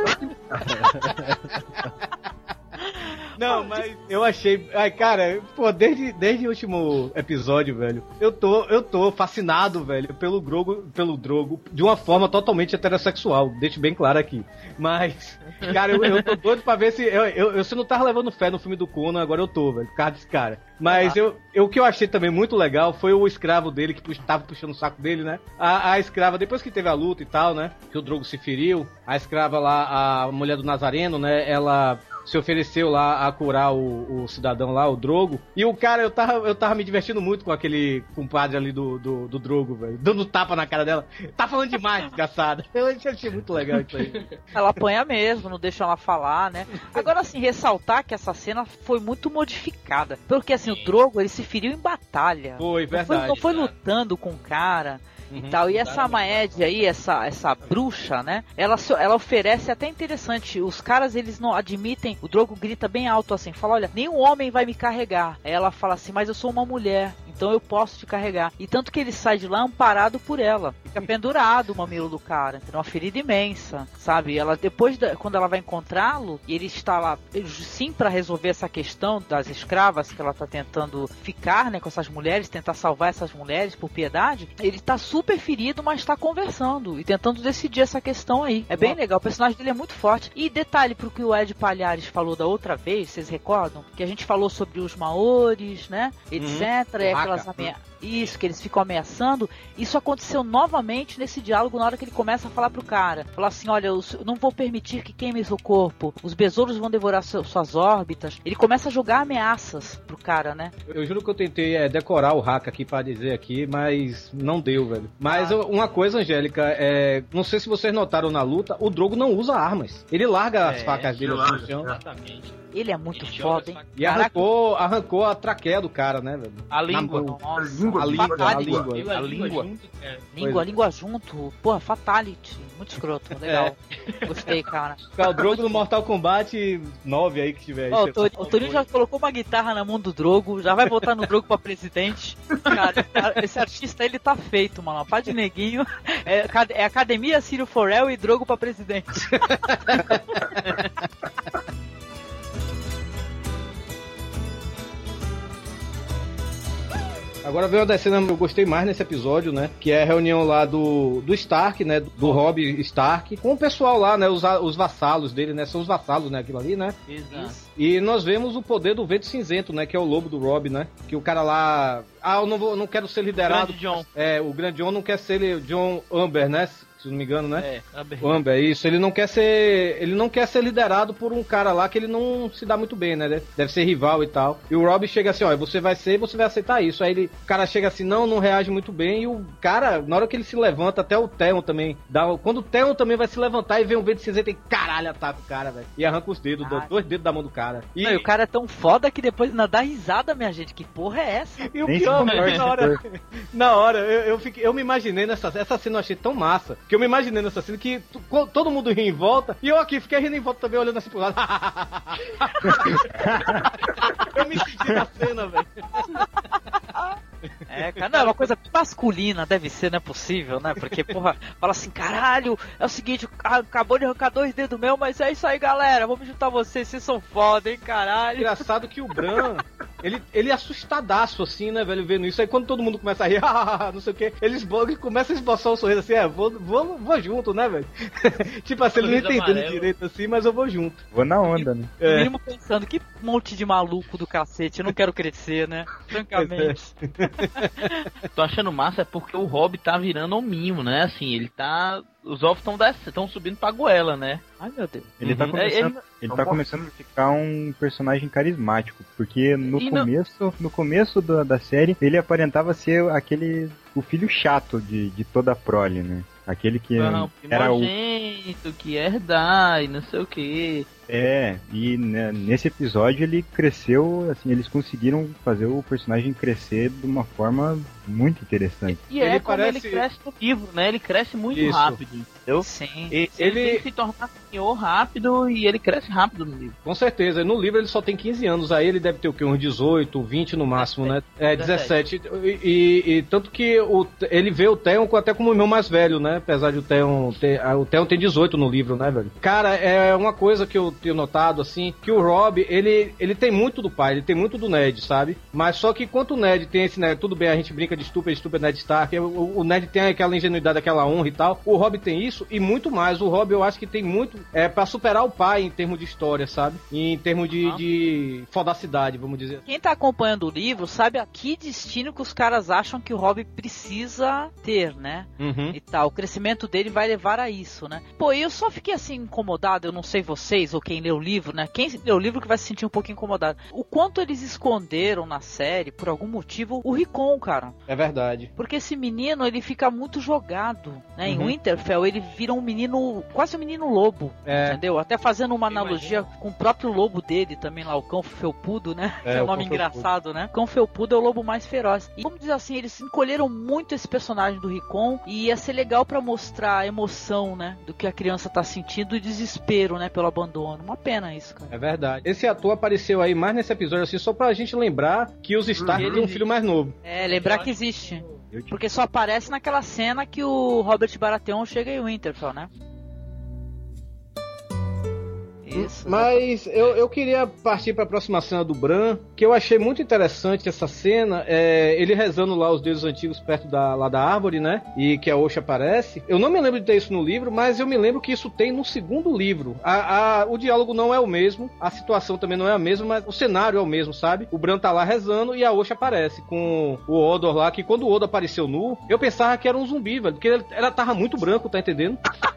Não, mas eu achei... Ai, cara, pô, desde o último episódio, velho, eu tô fascinado, velho, pelo Drogo, de uma forma totalmente heterossexual, deixo bem claro aqui. Mas, cara, eu tô doido pra ver se... Eu não tava levando fé no filme do Conan, agora eu tô, velho, por causa desse cara. Mas o que eu achei também muito legal foi o escravo dele, que tava puxando o saco dele, né? A escrava, depois que teve a luta e tal, né? Que o Drogo se feriu, a escrava lá, a mulher do Nazareno, né? Ela se ofereceu lá a curar o cidadão lá, o Drogo. E o cara, eu tava me divertindo muito com aquele compadre ali do Drogo, velho. Dando tapa na cara dela. Tá falando demais, desgraçada. Eu achei muito legal isso aí. Ela apanha mesmo, não deixa ela falar, né? Agora, assim, ressaltar que essa cena foi muito modificada. Porque, assim, o Drogo, ele se feriu em batalha. Foi, verdade. Não foi lutando com o cara... E tal. E essa Maed aí, essa bruxa, né? Ela oferece até interessante. Os caras, eles não admitem. O Drogo grita bem alto assim, fala, olha, nenhum homem vai me carregar. Aí ela fala assim, mas eu sou uma mulher, então eu posso te carregar. E tanto que ele sai de lá amparado por ela. Fica pendurado o mamilo do cara. Tem uma ferida imensa, sabe? Ela depois, quando ela vai encontrá-lo, e ele está lá, sim, para resolver essa questão das escravas que ela tá tentando ficar, né, com essas mulheres, tentar salvar essas mulheres por piedade, ele tá super ferido, mas tá conversando e tentando decidir essa questão aí. É bem legal, o personagem dele é muito forte. E detalhe pro que o Ed Palhares falou da outra vez, vocês recordam? Que a gente falou sobre os Maoris, né, etc, e aquelas ameaças. Isso, que eles ficam ameaçando. Isso aconteceu novamente nesse diálogo na hora que ele começa a falar pro cara. Falar assim, olha, eu não vou permitir que queime seu corpo. Os besouros vão devorar suas órbitas. Ele começa a jogar ameaças pro cara, né? Eu juro que eu tentei decorar o hack aqui pra dizer aqui, mas não deu, velho. Mas uma coisa, Angélica, não sei se vocês notaram na luta, o Drogo não usa armas. Ele larga as facas dele no chão. Exatamente. Ele é muito foda, hein? E arrancou a traqueia do cara, né, velho? A língua. A língua junto. Porra, fatality. Muito escroto. Legal. Gostei, cara. O Drogo no Mortal Kombat 9 aí que tiver. O Torinho já colocou uma guitarra na mão do Drogo. Já vai botar no Drogo pra presidente. Cara, esse artista, ele tá feito, mano. Pá de neguinho. É Academia Círio Forel e Drogo pra presidente. Agora veio uma das cenas que eu gostei mais nesse episódio, né? Que é a reunião lá do Stark, né? Do Robb Stark, com o pessoal lá, né? Os vassalos dele, né? São os vassalos, né? Aquilo ali, né? Exato. E nós vemos o poder do Vento Cinzento, né? Que é o lobo do Robb, né? Que o cara lá... eu não quero ser liderado... Grande John. O Grande John não quer ser John Amber, né? se não me engano, né? É, Amber. O Amber, isso. Ele não quer ser liderado por um cara lá que ele não se dá muito bem, né? Deve ser rival e tal. E o Rob chega assim, ó, você vai aceitar isso. Aí o cara chega assim, não reage muito bem. E o cara, na hora que ele se levanta, até o Theon também quando o Theon também vai se levantar e vem um vento cinzento e caralho, ataca o cara, velho. E arranca os dedos, 2 dedos da mão do cara. E o cara é tão foda que depois ainda dá risada, minha gente. Que porra é essa? E o pior, na hora, eu me imaginei essa cena, eu achei tão massa, que eu me imaginei nessa cena que todo mundo ria em volta, e eu aqui fiquei rindo em volta também, olhando assim pro lado. Eu me senti na cena, velho. Cara, não, é uma coisa masculina, deve ser, não é possível, né? Porque, porra, fala assim, caralho, é o seguinte, acabou de arrancar 2 dedos meu, mas é isso aí, galera, vamos juntar vocês são foda, hein, caralho. Engraçado que o Bran, ele é assustadaço, assim, né, velho, vendo isso, aí quando todo mundo começa a rir, não sei o que, ele começa a esboçar um sorriso assim, vou junto, né, velho? Tipo assim, ele não entendendo direito assim, mas eu vou junto. Vou na onda, né? No mínimo pensando, que monte de maluco do cacete, eu não quero crescer, né? Francamente. Tô achando massa é porque o Rob tá virando hominho, né? Assim, ele tá... Os ovos estão subindo pra goela, né? Ai, meu Deus. Ele tá começando a ficar um personagem carismático, porque no começo da série, ele aparentava ser o filho chato de toda a prole, né? Aquele que era o que herdar e não sei o que. E nesse episódio ele cresceu, assim, eles conseguiram fazer o personagem crescer de uma forma muito interessante. E ele cresce no livro, né? Ele cresce muito rápido, entendeu? Sim. Ele se torna senhor rápido e ele cresce rápido no livro. Com certeza. No livro ele só tem 15 anos, aí ele deve ter o quê? Uns 18, 20 no máximo, 17. Né? 17. E tanto que ele vê o Theon até como o irmão mais velho, né? Apesar de o Theon tem 18 no livro, né, velho? Cara, é uma coisa que eu tenho notado, assim, que o Rob, ele tem muito do pai, ele tem muito do Ned, sabe? Mas só que enquanto o Ned tem esse, né, tudo bem, a gente brinca de estúpido Ned Stark, o Ned tem aquela ingenuidade, aquela honra e tal, o Rob tem isso e muito mais. O Rob, eu acho que tem muito pra superar o pai em termos de história, sabe? Em termos de fodacidade, vamos dizer. Quem tá acompanhando o livro sabe a que destino que os caras acham que o Rob precisa ter, né? E tal. O crescimento dele vai levar a isso, né? Pô, eu só fiquei assim incomodado, eu não sei vocês ou quem lê o livro, né? Quem lê o livro que vai se sentir um pouquinho incomodado. O quanto eles esconderam na série, por algum motivo, o Rickon, cara. É verdade. Porque esse menino, ele fica muito jogado, né? Em Winterfell, ele vira um menino, quase um menino lobo, entendeu? Até fazendo uma analogia com o próprio lobo dele também lá, o cão felpudo, né? Que é um nome engraçado, né? O cão felpudo é o lobo mais feroz. E, vamos dizer assim, eles encolheram muito esse personagem do Rickon e ia ser legal pra mostrar a emoção, né? Do que a criança tá sentindo e desespero, né? Pelo abandono. Uma pena isso, cara. É verdade. Esse ator apareceu aí mais nesse episódio, assim, só pra gente lembrar que os Stark têm um filho mais novo. Lembrar que existe. Porque só aparece naquela cena que o Robert Baratheon chega em Winterfell, né? Isso. Mas eu queria partir para a próxima cena do Bran, que eu achei muito interessante essa cena, ele rezando lá os deuses antigos perto lá da árvore, né? E que a Osha aparece. Eu não me lembro de ter isso no livro, mas eu me lembro que isso tem no segundo livro. O diálogo não é o mesmo, a situação também não é a mesma, mas o cenário é o mesmo, sabe? O Bran tá lá rezando e a Osha aparece com o Hodor lá, que quando o Hodor apareceu nu, eu pensava que era um zumbi, velho, porque ela tava muito branco, tá entendendo?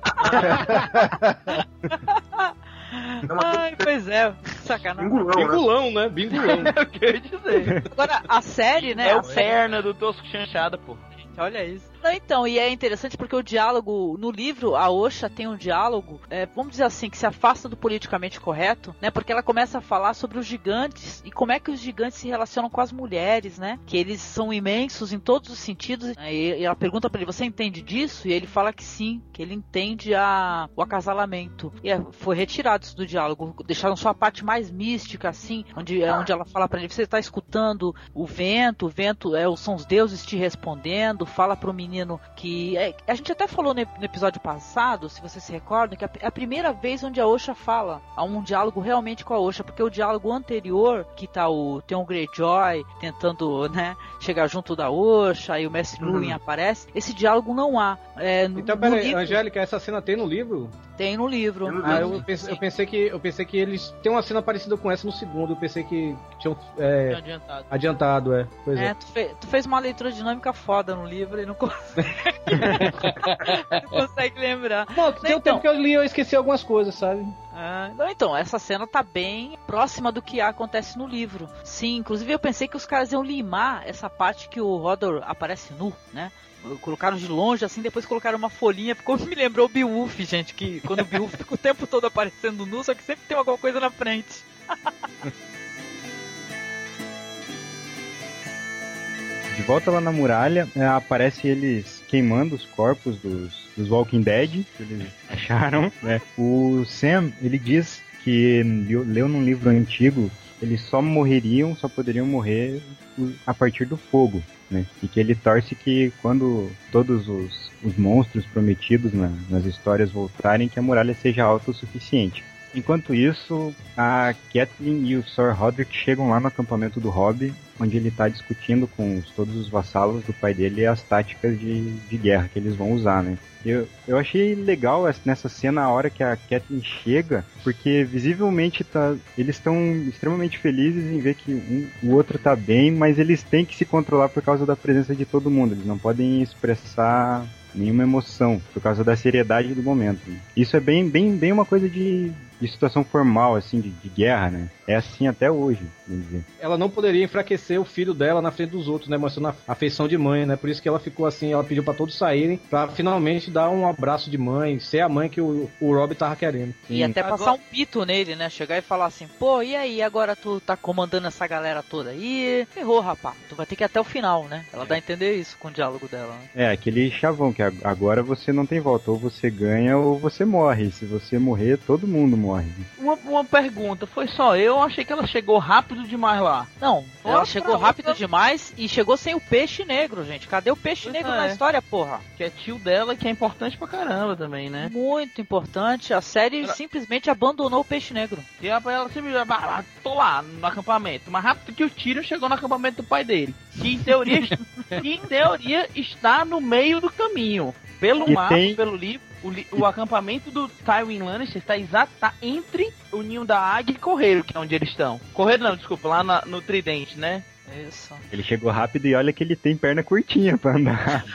Ai, pois é, sacanagem. Bingulão, né? Bingulão. É o que eu ia dizer. Agora, a série, né? É o perna do Tosco Chanchada, pô. Olha isso. Não, então, e é interessante porque o diálogo, no livro, a Osha tem um diálogo, vamos dizer assim, que se afasta do politicamente correto, né? Porque ela começa a falar sobre os gigantes e como é que os gigantes se relacionam com as mulheres, né? Que eles são imensos em todos os sentidos. E ela pergunta pra ele, você entende disso? E ele fala que sim, que ele entende o acasalamento. E foi retirado isso do diálogo, deixaram só a parte mais mística, assim, onde ela fala pra ele, você tá escutando o vento são os deuses te respondendo, fala pro menino que... a gente até falou no episódio passado, se você se recorda, que é a primeira vez onde a Osha fala. Há um diálogo realmente com a Osha, porque o diálogo anterior, que tá tem um Greyjoy tentando, né, chegar junto da Osha, e o Mestre Luwin aparece, esse diálogo não há. Então, peraí, Angélica, essa cena tem no livro? Tem no livro. Eu pensei que eles... Tem uma cena parecida com essa no segundo, eu pensei que tinham adiantado. Pois é. Tu fez uma leitura dinâmica foda no livro e não conseguiu. Não consegue lembrar. Não, tem um tempo que eu li e eu esqueci algumas coisas, sabe? Então, essa cena tá bem próxima do que acontece no livro. Sim, inclusive eu pensei que os caras iam limar essa parte que o Hodor aparece nu, né? Colocaram de longe, assim, depois colocaram uma folhinha. Me lembrou o Beowulf, gente, que quando o Beowulf fica o tempo todo aparecendo nu, só que sempre tem alguma coisa na frente. De volta lá na muralha, aparece eles queimando os corpos dos Walking Dead, que eles acharam, né? O Sam, ele diz que leu num livro antigo, eles só poderiam morrer a partir do fogo, né? E que ele torce que quando todos os monstros prometidos nas histórias voltarem, que a muralha seja alta o suficiente. Enquanto isso, a Catelyn e o Sir Roderick chegam lá no acampamento do Robb, onde ele está discutindo com todos os vassalos do pai dele as táticas de guerra que eles vão usar, né? Eu achei legal nessa cena a hora que a Catelyn chega, porque visivelmente eles estão extremamente felizes em ver que o outro tá bem, mas eles têm que se controlar por causa da presença de todo mundo. Eles não podem expressar nenhuma emoção por causa da seriedade do momento. Isso é bem uma coisa de situação formal, assim, de guerra, né? É assim até hoje, vamos dizer. Ela não poderia enfraquecer o filho dela na frente dos outros, né? Mostrando a afeição de mãe, né? Por isso que ela ficou assim, ela pediu pra todos saírem, pra finalmente dar um abraço de mãe, ser a mãe que o Robb tava querendo. E até passar um pito nele, né? Chegar e falar assim, pô, e aí, agora tu tá comandando essa galera toda aí? Ferrou, rapaz. Tu vai ter que ir até o final, né? Ela dá a entender isso com o diálogo dela, né? Aquele chavão, que agora você não tem volta, ou você ganha ou você morre. Se você morrer, todo mundo morre. Uma pergunta, foi só eu ou achei que ela chegou rápido demais lá? Não, ela chegou rápido demais e chegou sem o peixe negro, gente. Cadê o peixe negro na história, porra? Que é tio dela, que é importante pra caramba também, né? Muito importante. A série simplesmente abandonou o peixe negro. E ela simplesmente, tô lá no acampamento, mais rápido que o Tyrion chegou no acampamento do pai dele. Que em teoria está no meio do caminho. Pelo mapa, pelo livro, o acampamento do Tywin Lannister tá entre o ninho da águia e Correio, que é onde eles estão. Correio não, desculpa, lá no Tridente, né? Isso. Ele chegou rápido e olha que ele tem perna curtinha pra andar.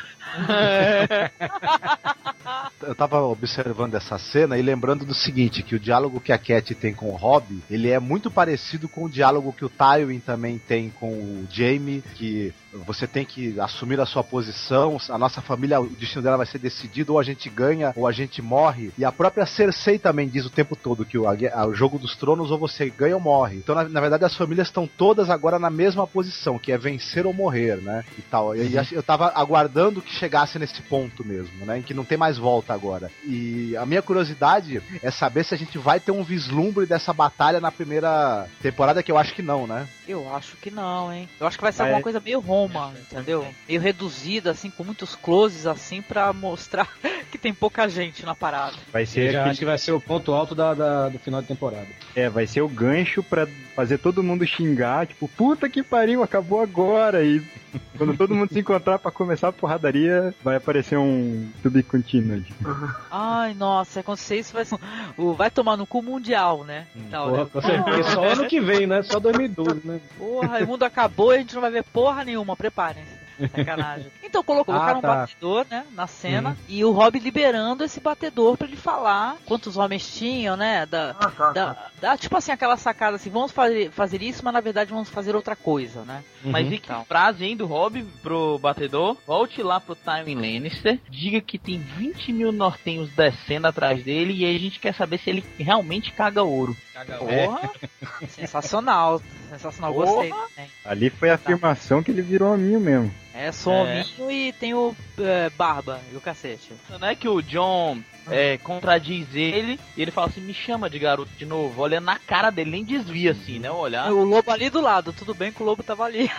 Eu tava observando essa cena e lembrando do seguinte, que o diálogo que a Cat tem com o Robb, ele é muito parecido com o diálogo que o Tywin também tem com o Jaime, que você tem que assumir a sua posição, a nossa família, o destino dela vai ser decidido, ou a gente ganha, ou a gente morre. E a própria Cersei também diz o tempo todo que o jogo dos tronos, ou você ganha ou morre. Então, na verdade, as famílias estão todas agora na mesma posição, que é vencer ou morrer, né? E tal. E eu tava aguardando que chegasse nesse ponto mesmo, né? Em que não tem mais volta agora. E a minha curiosidade é saber se a gente vai ter um vislumbre dessa batalha na primeira temporada, que eu acho que não, né? Eu acho que não, hein? Eu acho que vai ser alguma coisa meio Roma, entendeu? Meio reduzida, assim, com muitos closes, assim, pra mostrar que tem pouca gente na parada. Vai ser acho que vai ser o ponto alto do final de temporada. Vai ser o gancho pra fazer todo mundo xingar, tipo, puta que pariu, acabou agora. E quando todo mundo se encontrar pra começar a porradaria, vai aparecer um to be continued. Ai, nossa, acontecer isso vai tomar no cu mundial, né? Então, porra, com certeza. Só ano que vem, né? Só 2012, né? Porra, o mundo acabou e a gente não vai ver porra nenhuma, preparem-se. Sacanagem. Então colocaram um batedor, né, na cena, e o Robb liberando esse batedor pra ele falar quantos homens tinham, né, tipo assim, aquela sacada assim, vamos fazer isso, mas na verdade vamos fazer outra coisa, né. Mas e que frase, hein, do Robb pro batedor? Volte lá pro Tywin Lannister, diga que tem 20 mil nortenhos descendo atrás dele e aí a gente quer saber se ele realmente caga ouro. Porra! Sensacional, gostei. Ali foi a afirmação que ele virou hominho mesmo. Sou hominho e tenho barba e o cacete. Não é que o Jon contradiz ele e ele fala assim, me chama de garoto de novo, olha na cara dele, nem desvia assim, né, olhar. O lobo ali do lado, tudo bem que o lobo tava ali.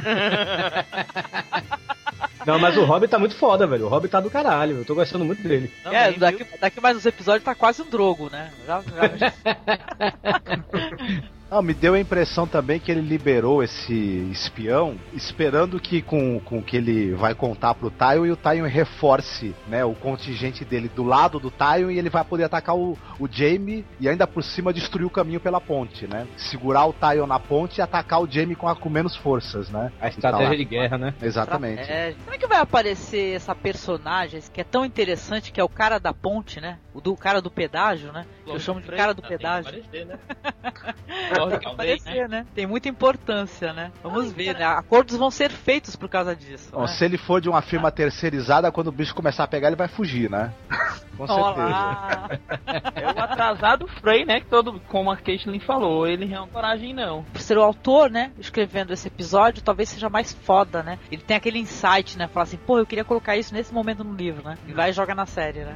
Não, mas o Robb tá muito foda, velho. O Robb tá do caralho. Eu tô gostando muito dele. Daqui mais uns episódios tá quase um Drogo, né? Já... Não, me deu a impressão também que ele liberou esse espião, esperando que com o que ele vai contar pro Tywin, e o Tywin reforce, né, o contingente dele do lado do Tywin, e ele vai poder atacar o Jaime e ainda por cima destruir o caminho pela ponte, né? Segurar o Tywin na ponte e atacar o Jaime com menos forças, né? A estratégia de guerra, né? Exatamente. Como é que vai aparecer essa personagem que é tão interessante, que é o cara da ponte, né? O cara do pedágio, né? Eu chamo de cara do pedágio. Tem que aparecer, né? Tem que aparecer, né? Tem muita importância, né? Vamos ver, né? Acordos vão ser feitos por causa disso. Bom, né? se ele for de uma firma terceirizada, quando o bicho começar a pegar, ele vai fugir, né? Com certeza. É o atrasado Frey, né? Que como a Caitlyn falou, ele não tem coragem, não. Por ser o autor, né? Escrevendo esse episódio, talvez seja mais foda, né? Ele tem aquele insight, né? Falar assim, pô, eu queria colocar isso nesse momento no livro, né? E vai e joga na série, né?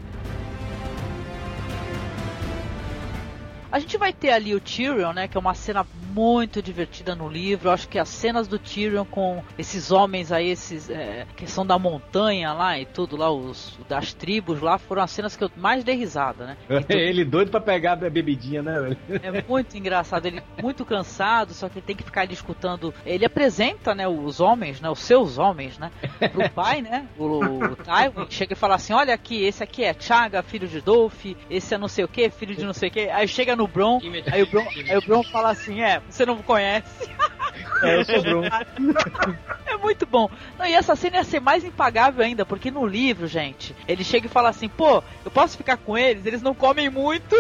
A gente vai ter ali o Tyrion, né, que é uma cena muito divertida no livro. Eu acho que as cenas do Tyrion com esses homens aí, esses que são da montanha lá e tudo lá, os das tribos lá, foram as cenas que eu mais dei risada, né? Então, ele doido pra pegar a bebidinha, né, velho? É muito engraçado, ele muito cansado, só que ele tem que ficar ali escutando. Ele apresenta, né, os homens, né, os seus homens, né, pro pai, né, o Tywin, chega e fala assim, olha aqui, esse aqui é Chaga, filho de Dolph, esse é não sei o que, filho de não sei o que. Aí chega no Bron, aí o Bron fala assim, você não conhece? Eu sou Bron. É muito bom. Não, e essa cena ia ser mais impagável ainda, porque no livro, gente, ele chega e fala assim, pô, eu posso ficar com eles não comem muito.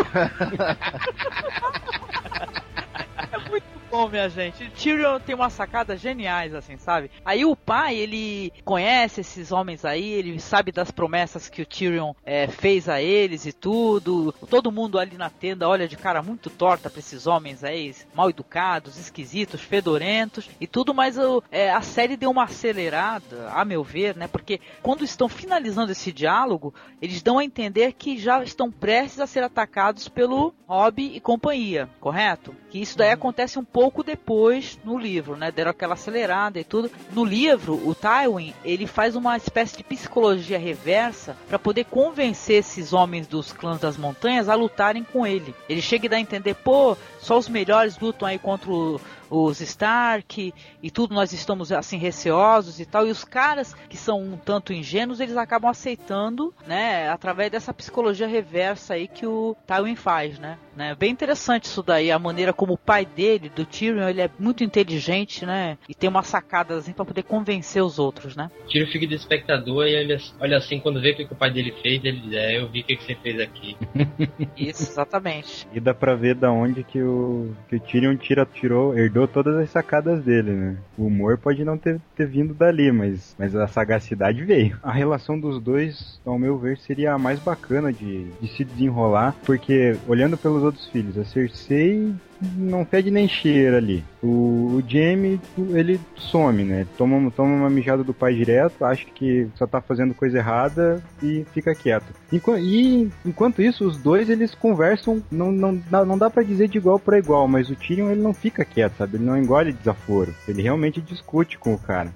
É muito bom, minha gente. Tyrion tem umas sacadas geniais, assim, sabe? Aí o pai, ele conhece esses homens aí, ele sabe das promessas que o Tyrion fez a eles e tudo. Todo mundo ali na tenda olha de cara muito torta pra esses homens aí, mal educados, esquisitos, fedorentos e tudo, mas a série deu uma acelerada, a meu ver, né? Porque quando estão finalizando esse diálogo, eles dão a entender que já estão prestes a ser atacados pelo Robb e companhia, correto? Que isso daí acontece um pouco depois no livro, né? Deram aquela acelerada e tudo. No livro, o Tywin, ele faz uma espécie de psicologia reversa para poder convencer esses homens dos clãs das montanhas a lutarem com ele. Ele chega e dá a entender, pô, só os melhores lutam aí contra os Stark e tudo, nós estamos assim receosos e tal, e os caras que são um tanto ingênuos, eles acabam aceitando, né, através dessa psicologia reversa aí que o Tywin faz, né? Bem interessante isso daí, a maneira como o pai dele, do Tyrion, ele é muito inteligente, né, e tem umas sacadas assim pra poder convencer os outros, né? O Tyrion fica de espectador e ele olha assim, quando vê o que o pai dele fez, ele diz, eu vi o que você fez aqui. Isso, exatamente. E dá pra ver da onde que o Tyrion herdou todas as sacadas dele, né? O humor pode não ter vindo dali, mas a sagacidade veio. A relação dos dois, ao meu ver, seria a mais bacana de se desenrolar, porque olhando pelos outros filhos, a Cersei não fede nem cheira ali. O Jaime, ele some, né? Toma uma mijada do pai direto, acha que só tá fazendo coisa errada e fica quieto. Enquanto isso, os dois, eles conversam, não dá pra dizer de igual pra igual, mas o Tyrion, ele não fica quieto, sabe? Ele não engole desaforo. Ele realmente discute com o cara.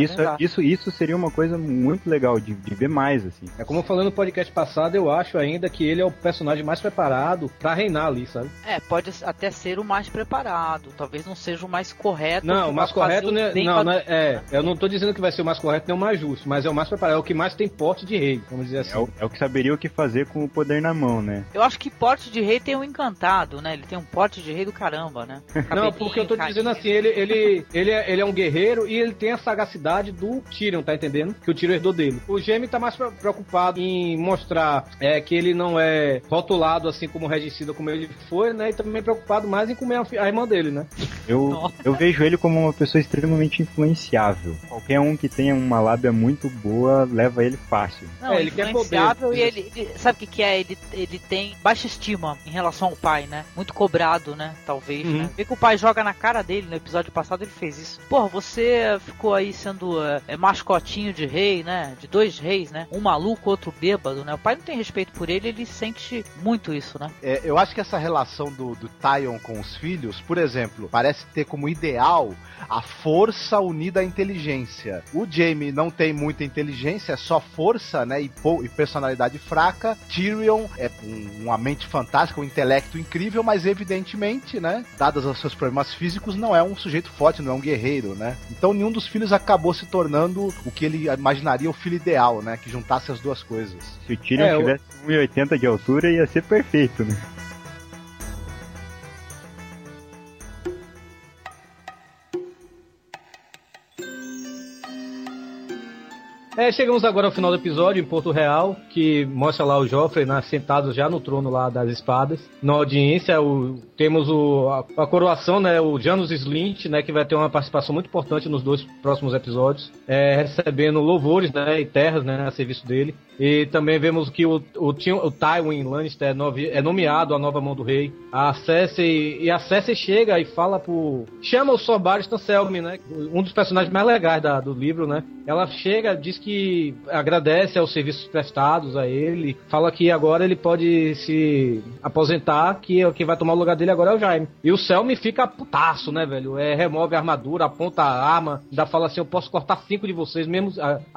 Isso seria uma coisa muito legal de ver mais, assim. É como eu falei no podcast passado, eu acho ainda que ele é o personagem mais preparado pra reinar ali, sabe? Pode até ser o mais preparado, talvez não seja o mais correto. Não, o mais correto eu não tô dizendo que vai ser o mais correto nem o mais justo, mas é o mais preparado, é o que mais tem porte de rei, vamos dizer assim. É o que saberia o que fazer com o poder na mão, né? Eu acho que porte de rei tem um encantado, né? Ele tem um porte de rei do caramba, né? Não, porque eu tô dizendo assim, ele é um guerreiro e ele tem a sagacidade do Tyrion, tá entendendo? Que o Tyrion herdou dele. O Jaime tá mais preocupado em mostrar que ele não é rotulado assim como regicida como ele foi, né? E também preocupado mais em comer a irmã dele, né? Eu vejo ele como uma pessoa extremamente influenciável. Qualquer um que tenha uma lábia muito boa leva ele fácil. Não, ele quer poder. E ele sabe o que é? Ele tem baixa estima em relação ao pai, né? Muito cobrado, né? Talvez, né? Vê que o pai joga na cara dele, no episódio passado ele fez isso. Porra, você ficou aí sendo mascotinho de rei, né? De dois reis, né? Um maluco, outro bêbado, né? O pai não tem respeito por ele, ele sente muito isso, né? Eu acho que essa relação do Tywin com os filhos, por exemplo, parece ter como ideal a força unida à inteligência. O Jaime não tem muita inteligência, é só força, né, e personalidade fraca. Tyrion é uma mente fantástica, um intelecto incrível, mas evidentemente, né, dados os seus problemas físicos, não é um sujeito forte, não é um guerreiro, né. Então nenhum dos filhos acabou se tornando o que ele imaginaria o filho ideal, né, que juntasse as duas coisas. Se o Tyrion tivesse 1,80 de altura, ia ser perfeito, né? Chegamos agora ao final do episódio, em Porto Real, que mostra lá o Joffrey, né, sentado já no trono lá das espadas. Na audiência, temos a coroação, né, o Janos Slynt, né, que vai ter uma participação muito importante nos 2 próximos episódios, recebendo louvores, né, e terras, né, a serviço dele. E também vemos que o Tywin Lannister é nomeado a nova mão do rei. A Cersei chega e fala chama o Sir Barristan Selmy, né, um dos personagens mais legais do livro, né. Ela chega, diz que agradece aos serviços prestados a ele, fala que agora ele pode se aposentar, que quem vai tomar o lugar dele agora é o Jaime. E o Selmy fica putaço, né, velho? Remove a armadura, aponta a arma, ainda fala assim, eu posso cortar 5 de vocês mesmo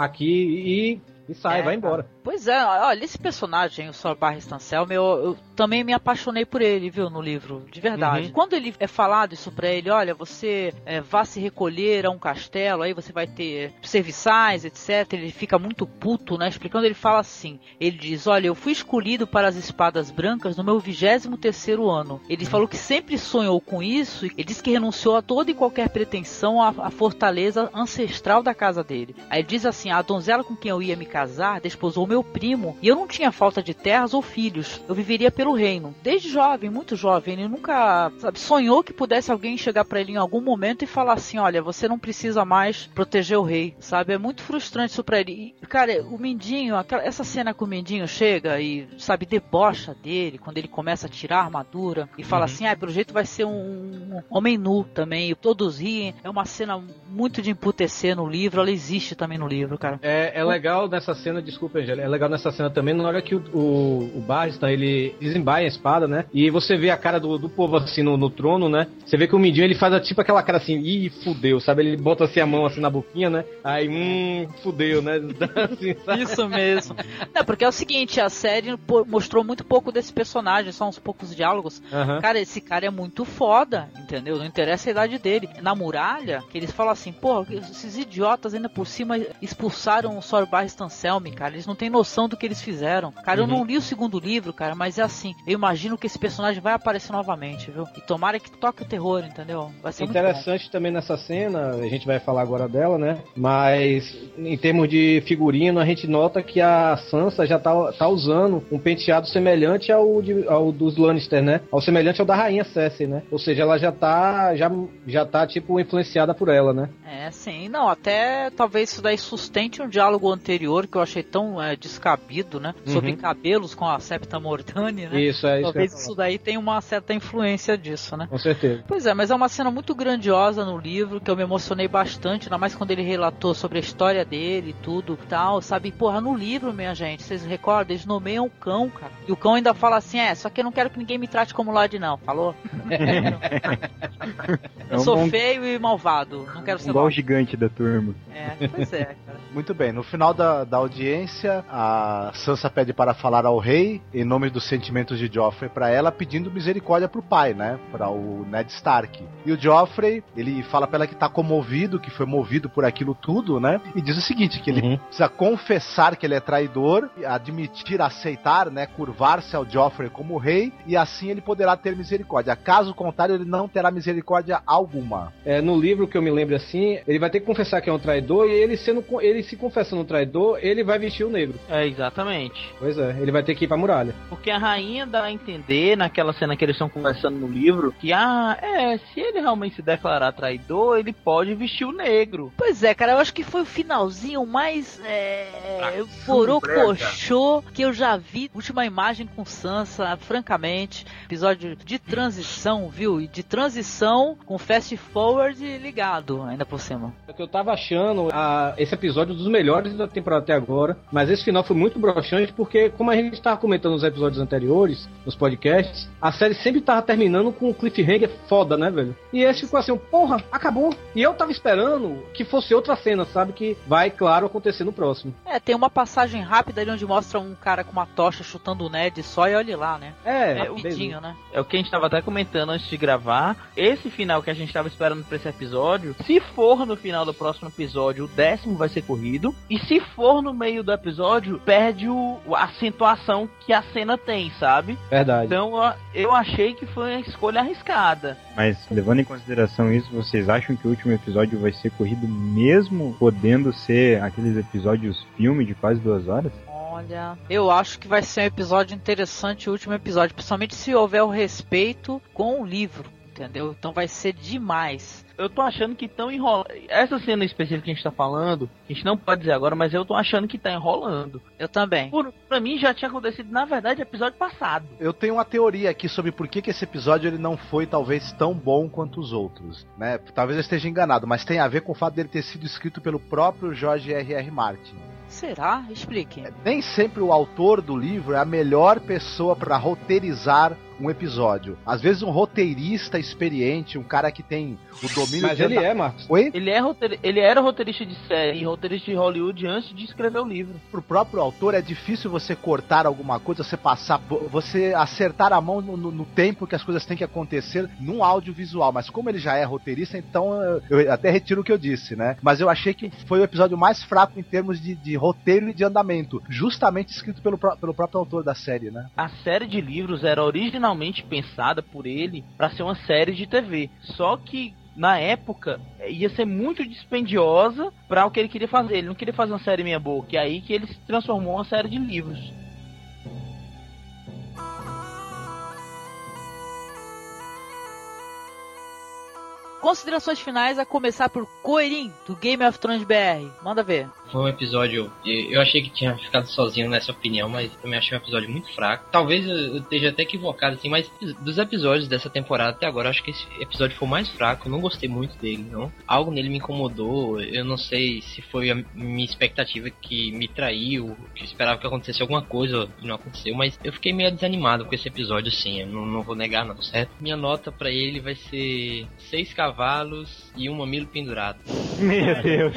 aqui e sai, vai embora. Pois é, olha, esse personagem, o Sir Barristan Selmy, eu também me apaixonei por ele, viu, no livro, de verdade. Uhum. Quando ele é falado isso pra ele, olha, você vá se recolher a um castelo, aí você vai ter serviçais, etc. Ele fica muito puto, né, explicando, ele fala assim, ele diz, olha, eu fui escolhido para as espadas brancas no meu 23º ano. Ele falou que sempre sonhou com isso, ele disse que renunciou a toda e qualquer pretensão à fortaleza ancestral da casa dele. Aí ele diz assim, a donzela com quem eu ia me casar desposou meu primo, e eu não tinha falta de terras ou filhos. Eu viveria pelo reino. Desde jovem, muito jovem, ele nunca, sonhou que pudesse alguém chegar pra ele em algum momento e falar assim, olha, você não precisa mais proteger o rei, sabe? É muito frustrante isso pra ele. E, cara, o Mindinho, essa cena que o Mindinho chega e, sabe, debocha dele, quando ele começa a tirar a armadura e fala assim, pelo jeito vai ser um homem nu também, e todos riem. É uma cena muito de emputecer no livro, ela existe também no livro, cara. É legal nessa cena, desculpa, Angélica, é legal nessa cena também, na hora que o Barristan, ele desembaia a espada, né, e você vê a cara do povo assim no trono, né, você vê que o Mindinho, ele faz tipo aquela cara assim, ih, fudeu, sabe, ele bota assim a mão assim na boquinha, né, aí, fudeu, né, assim, sabe? Isso mesmo. Não, porque é o seguinte, a série mostrou muito pouco desse personagem, só uns poucos diálogos. Cara, esse cara é muito foda, entendeu? Não interessa a idade dele. Na muralha, que eles falam assim, porra, esses idiotas ainda por cima expulsaram o Sir Barristan Selmy, cara, eles não têm noção do que eles fizeram. Cara, eu não li o segundo livro, cara, mas é assim, eu imagino que esse personagem vai aparecer novamente, viu? E tomara que toque o terror, entendeu? Vai ser interessante muito bom. Também nessa cena, a gente vai falar agora dela, né? Mas em termos de figurino, a gente nota que a Sansa já tá usando um penteado semelhante ao dos Lannister, né? Semelhante ao da rainha Cersei, né? Ou seja, ela já tá tipo influenciada por ela, né? É, sim. Não, até talvez isso daí sustente um diálogo anterior que eu achei tão descabido, né? Sobre cabelos com a Septa Mordane, né? Isso talvez isso daí tenha uma certa influência disso, né? Com certeza. Pois é, mas é uma cena muito grandiosa no livro, que eu me emocionei bastante, ainda mais quando ele relatou sobre a história dele e tudo tal, sabe? Porra, no livro, minha gente, vocês recordam? Eles nomeiam o cão, cara. E o cão ainda fala assim, só que eu não quero que ninguém me trate como Lorde, não. Falou? Eu sou feio e malvado. Não quero ser igual o gigante da turma. Pois é, cara. Muito bem, no final da audiência, a Sansa pede para falar ao rei, em nome dos sentimentos de Joffrey para ela, pedindo misericórdia pro pai, né? Para o Ned Stark. E o Joffrey, ele fala para ela que tá comovido, que foi movido por aquilo tudo, né? E diz o seguinte, que ele precisa confessar que ele é traidor, admitir, aceitar, né? Curvar-se ao Joffrey como rei, e assim ele poderá ter misericórdia. Caso contrário, ele não terá misericórdia alguma. No livro que eu me lembro assim, ele vai ter que confessar que é um traidor, e ele se confessando um traidor, ele vai vestir o negro. Exatamente. Pois é, ele vai ter que ir pra muralha. Porque a rainha dá a entender, naquela cena que eles estão conversando no livro, que, se ele realmente se declarar traidor, ele pode vestir o negro. Pois é, cara, eu acho que foi o finalzinho mais borocochô que eu já vi. Última imagem com Sansa, francamente, episódio de transição, viu? E de transição com fast forward ligado, ainda por cima. O que eu tava achando, esse episódio episódios dos melhores da temporada até agora, mas esse final foi muito broxante porque, como a gente estava comentando nos episódios anteriores, nos podcasts, a série sempre tava terminando com um cliffhanger foda, né, velho? E esse ficou assim, porra, acabou. E eu tava esperando que fosse outra cena, sabe? Que vai, claro, acontecer no próximo. Tem uma passagem rápida ali onde mostra um cara com uma tocha chutando o Ned só e olha lá, né? Rapidinho, né? É o que a gente tava até comentando antes de gravar. Esse final que a gente tava esperando pra esse episódio, se for no final do próximo episódio, o 10º vai ser corrido. E se for no meio do episódio, perde a acentuação que a cena tem, sabe? Verdade. Então eu achei que foi uma escolha arriscada. Mas levando em consideração isso, vocês acham que o último episódio vai ser corrido mesmo podendo ser aqueles episódios filme de quase 2 horas? Olha, eu acho que vai ser um episódio interessante, o último episódio, principalmente se houver o respeito com o livro, entendeu? Então vai ser demais. Eu tô achando que estão enrolando. Essa cena específica que a gente tá falando, a gente não pode dizer agora, mas eu tô achando que tá enrolando. Eu também. Pra mim já tinha acontecido, na verdade, no episódio passado. Eu tenho uma teoria aqui sobre por que esse episódio ele não foi talvez tão bom quanto os outros, né? Talvez eu esteja enganado, mas tem a ver com o fato dele ter sido escrito pelo próprio George R.R. Martin. Será? Explique. Nem sempre o autor do livro é a melhor pessoa para roteirizar um episódio. Às vezes um roteirista experiente, um cara que tem o domínio... Mas ele é, Marcos. Oi? Ele era roteirista de série, roteirista de Hollywood antes de escrever o livro. Pro próprio autor é difícil você cortar alguma coisa, você acertar a mão no tempo que as coisas têm que acontecer num audiovisual. Mas como ele já é roteirista, então eu até retiro o que eu disse, né? Mas eu achei que foi o episódio mais fraco em termos de roteiro e de andamento, justamente escrito pelo próprio autor da série, né? A série de livros era originalmente pensada por ele para ser uma série de TV. Só que na época ia ser muito dispendiosa para o que ele queria fazer. Ele não queria fazer uma série meia boca, e aí que ele se transformou em uma série de livros. Considerações finais, a começar por Coelhinho, do Game of Thrones BR. Manda ver. Foi um episódio... Eu achei que tinha ficado sozinho nessa opinião, mas também achei um episódio muito fraco. Talvez eu esteja até equivocado, assim, mas dos episódios dessa temporada até agora, eu acho que esse episódio foi o mais fraco. Eu não gostei muito dele, não. Algo nele me incomodou. Eu não sei se foi a minha expectativa que me traiu, que eu esperava que acontecesse alguma coisa e não aconteceu, mas eu fiquei meio desanimado com esse episódio, sim. Eu não vou negar, não, certo? Minha nota pra ele vai ser 6 cavalos e um mamilo pendurado. Meu Deus.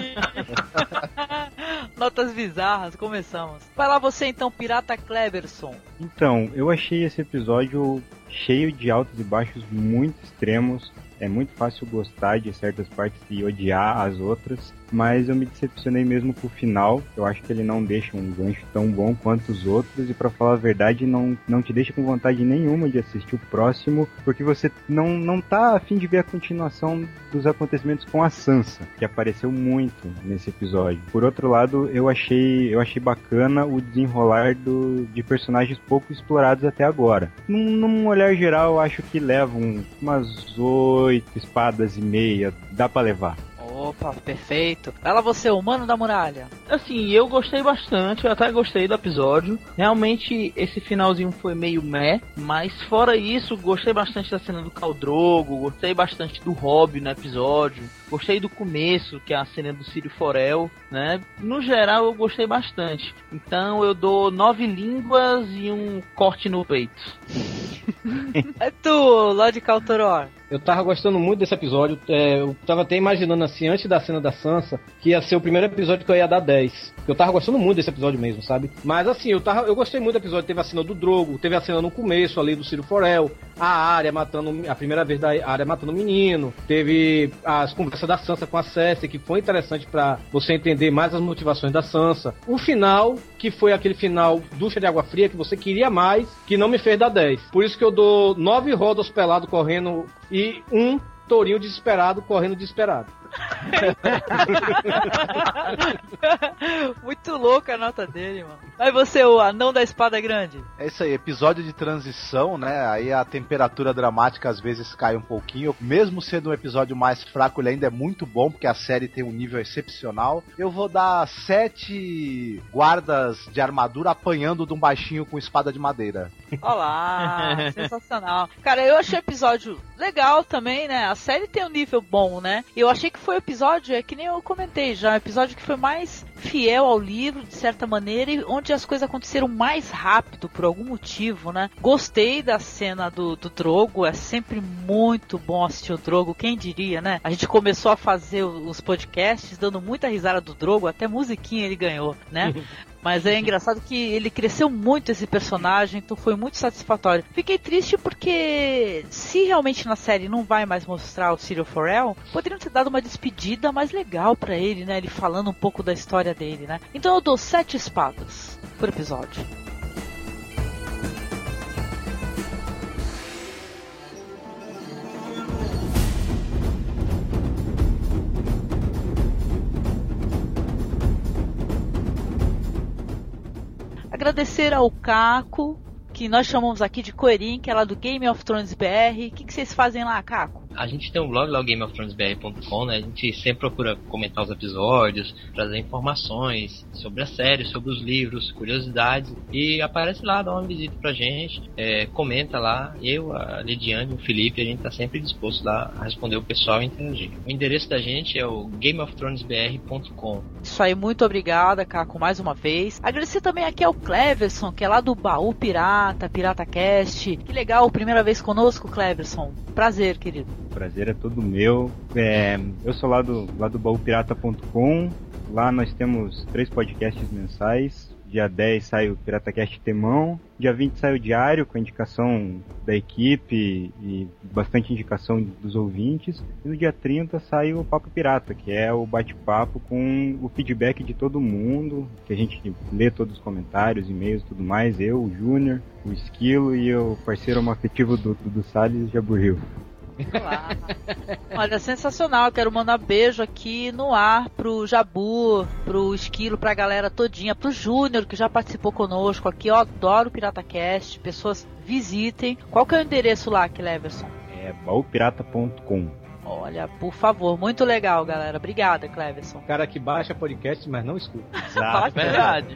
Notas bizarras, começamos. Vai lá você então, Pirata Cleberson. Então, eu achei esse episódio cheio de altos e baixos muito extremos. É muito fácil gostar de certas partes e odiar as outras, mas eu me decepcionei mesmo com o final. Eu acho que ele não deixa um gancho tão bom quanto os outros, e pra falar a verdade, não te deixa com vontade nenhuma de assistir o próximo, porque você não tá a fim de ver a continuação dos acontecimentos com a Sansa, que apareceu muito nesse episódio. Por outro lado, eu achei bacana o desenrolar de personagens pouco explorados até agora. Num olhar geral, eu acho que levam umas 8 espadas e meia, dá pra levar. Opa, perfeito. Vai lá você, o Mano da Muralha. Assim, eu gostei bastante, eu até gostei do episódio. Realmente, esse finalzinho foi meio meh, mas fora isso, gostei bastante da cena do Khal Drogo, gostei bastante do Robb no episódio, gostei do começo, que é a cena do Círio Forel, né? No geral, eu gostei bastante. Então, eu dou 9 línguas e um corte no peito. É tu, Lord Caltoror. Eu tava gostando muito desse episódio. Eu tava até imaginando assim, antes da cena da Sansa, que ia ser o primeiro episódio que eu ia dar 10. Eu tava gostando muito desse episódio mesmo, sabe? Mas assim, eu gostei muito do episódio. Teve a cena do Drogo, teve a cena no começo ali do Círio Forel, a Arya matando, a primeira vez da Arya matando o menino. Teve as conversas da Sansa com a Cersei, que foi interessante pra você entender mais as motivações da Sansa. O final, que foi aquele final ducha de água fria, que você queria mais, que não me fez dar 10. Por isso que eu dou 9 rodas pelado correndo e um tourinho desesperado correndo desesperado. Muito louca a nota dele, mano. Aí você, o Anão da Espada Grande. É isso aí, episódio de transição, né? Aí a temperatura dramática às vezes cai um pouquinho. Mesmo sendo um episódio mais fraco, ele ainda é muito bom, porque a série tem um nível excepcional. Eu vou dar 7 guardas de armadura apanhando de um baixinho com espada de madeira. Olá, sensacional. Cara, eu achei o episódio legal também, né? A série tem um nível bom, né? Eu achei que foi o episódio, é que nem eu comentei já, um episódio que foi mais fiel ao livro, de certa maneira, e onde as coisas aconteceram mais rápido, por algum motivo, né? Gostei da cena do Drogo, é sempre muito bom assistir o Drogo, quem diria, né? A gente começou a fazer os podcasts dando muita risada do Drogo, até musiquinha ele ganhou, né? Mas é engraçado que ele cresceu muito esse personagem, então foi muito satisfatório. Fiquei triste porque se realmente na série não vai mais mostrar o Syrio Forel, poderiam ter dado uma despedida mais legal pra ele, né? Ele falando um pouco da história dele, né? Então eu dou 7 espadas por episódio. Agradecer ao Caco, que nós chamamos aqui de Coerim, que é lá do Game of Thrones BR. O que vocês fazem lá, Caco? A gente tem um blog lá, o GameOfThronesBR.com, né? A gente sempre procura comentar os episódios, trazer informações sobre a série, sobre os livros, curiosidades. E aparece lá, dá uma visita pra gente, comenta lá. Eu, a Lidiane, o Felipe, a gente tá sempre disposto lá a responder o pessoal e interagir. O endereço da gente é o GameOfThronesBR.com. Isso aí, muito obrigada, Caco, mais uma vez. Agradecer também aqui ao Cleverson, que é lá do Baú Pirata, PirataCast. Que legal, primeira vez conosco, Cleverson. Prazer, querido. O prazer é todo meu. Eu sou lá do baúpirata.com. Lá nós temos 3 podcasts mensais. Dia 10 sai o PirataCast Temão. Dia 20 sai o Diário, com a indicação da equipe e bastante indicação dos ouvintes. E no dia 30 sai o Papo Pirata, que é o bate-papo com o feedback de todo mundo, que a gente lê todos os comentários, e-mails e tudo mais. Eu, o Júnior, o Esquilo e o parceiro homoafetivo do Salles, Jaburril. Olá. Olha, sensacional, quero mandar beijo aqui no ar pro Jabu, pro Esquilo, pra galera todinha, pro Júnior, que já participou conosco aqui. Eu adoro o PirataCast, pessoas visitem. Qual que é o endereço lá, Cleverson? É baúpirata.com. Olha, por favor, muito legal, galera. Obrigada, Cleverson. O cara que baixa podcast, mas não escuta. Fala que é verdade.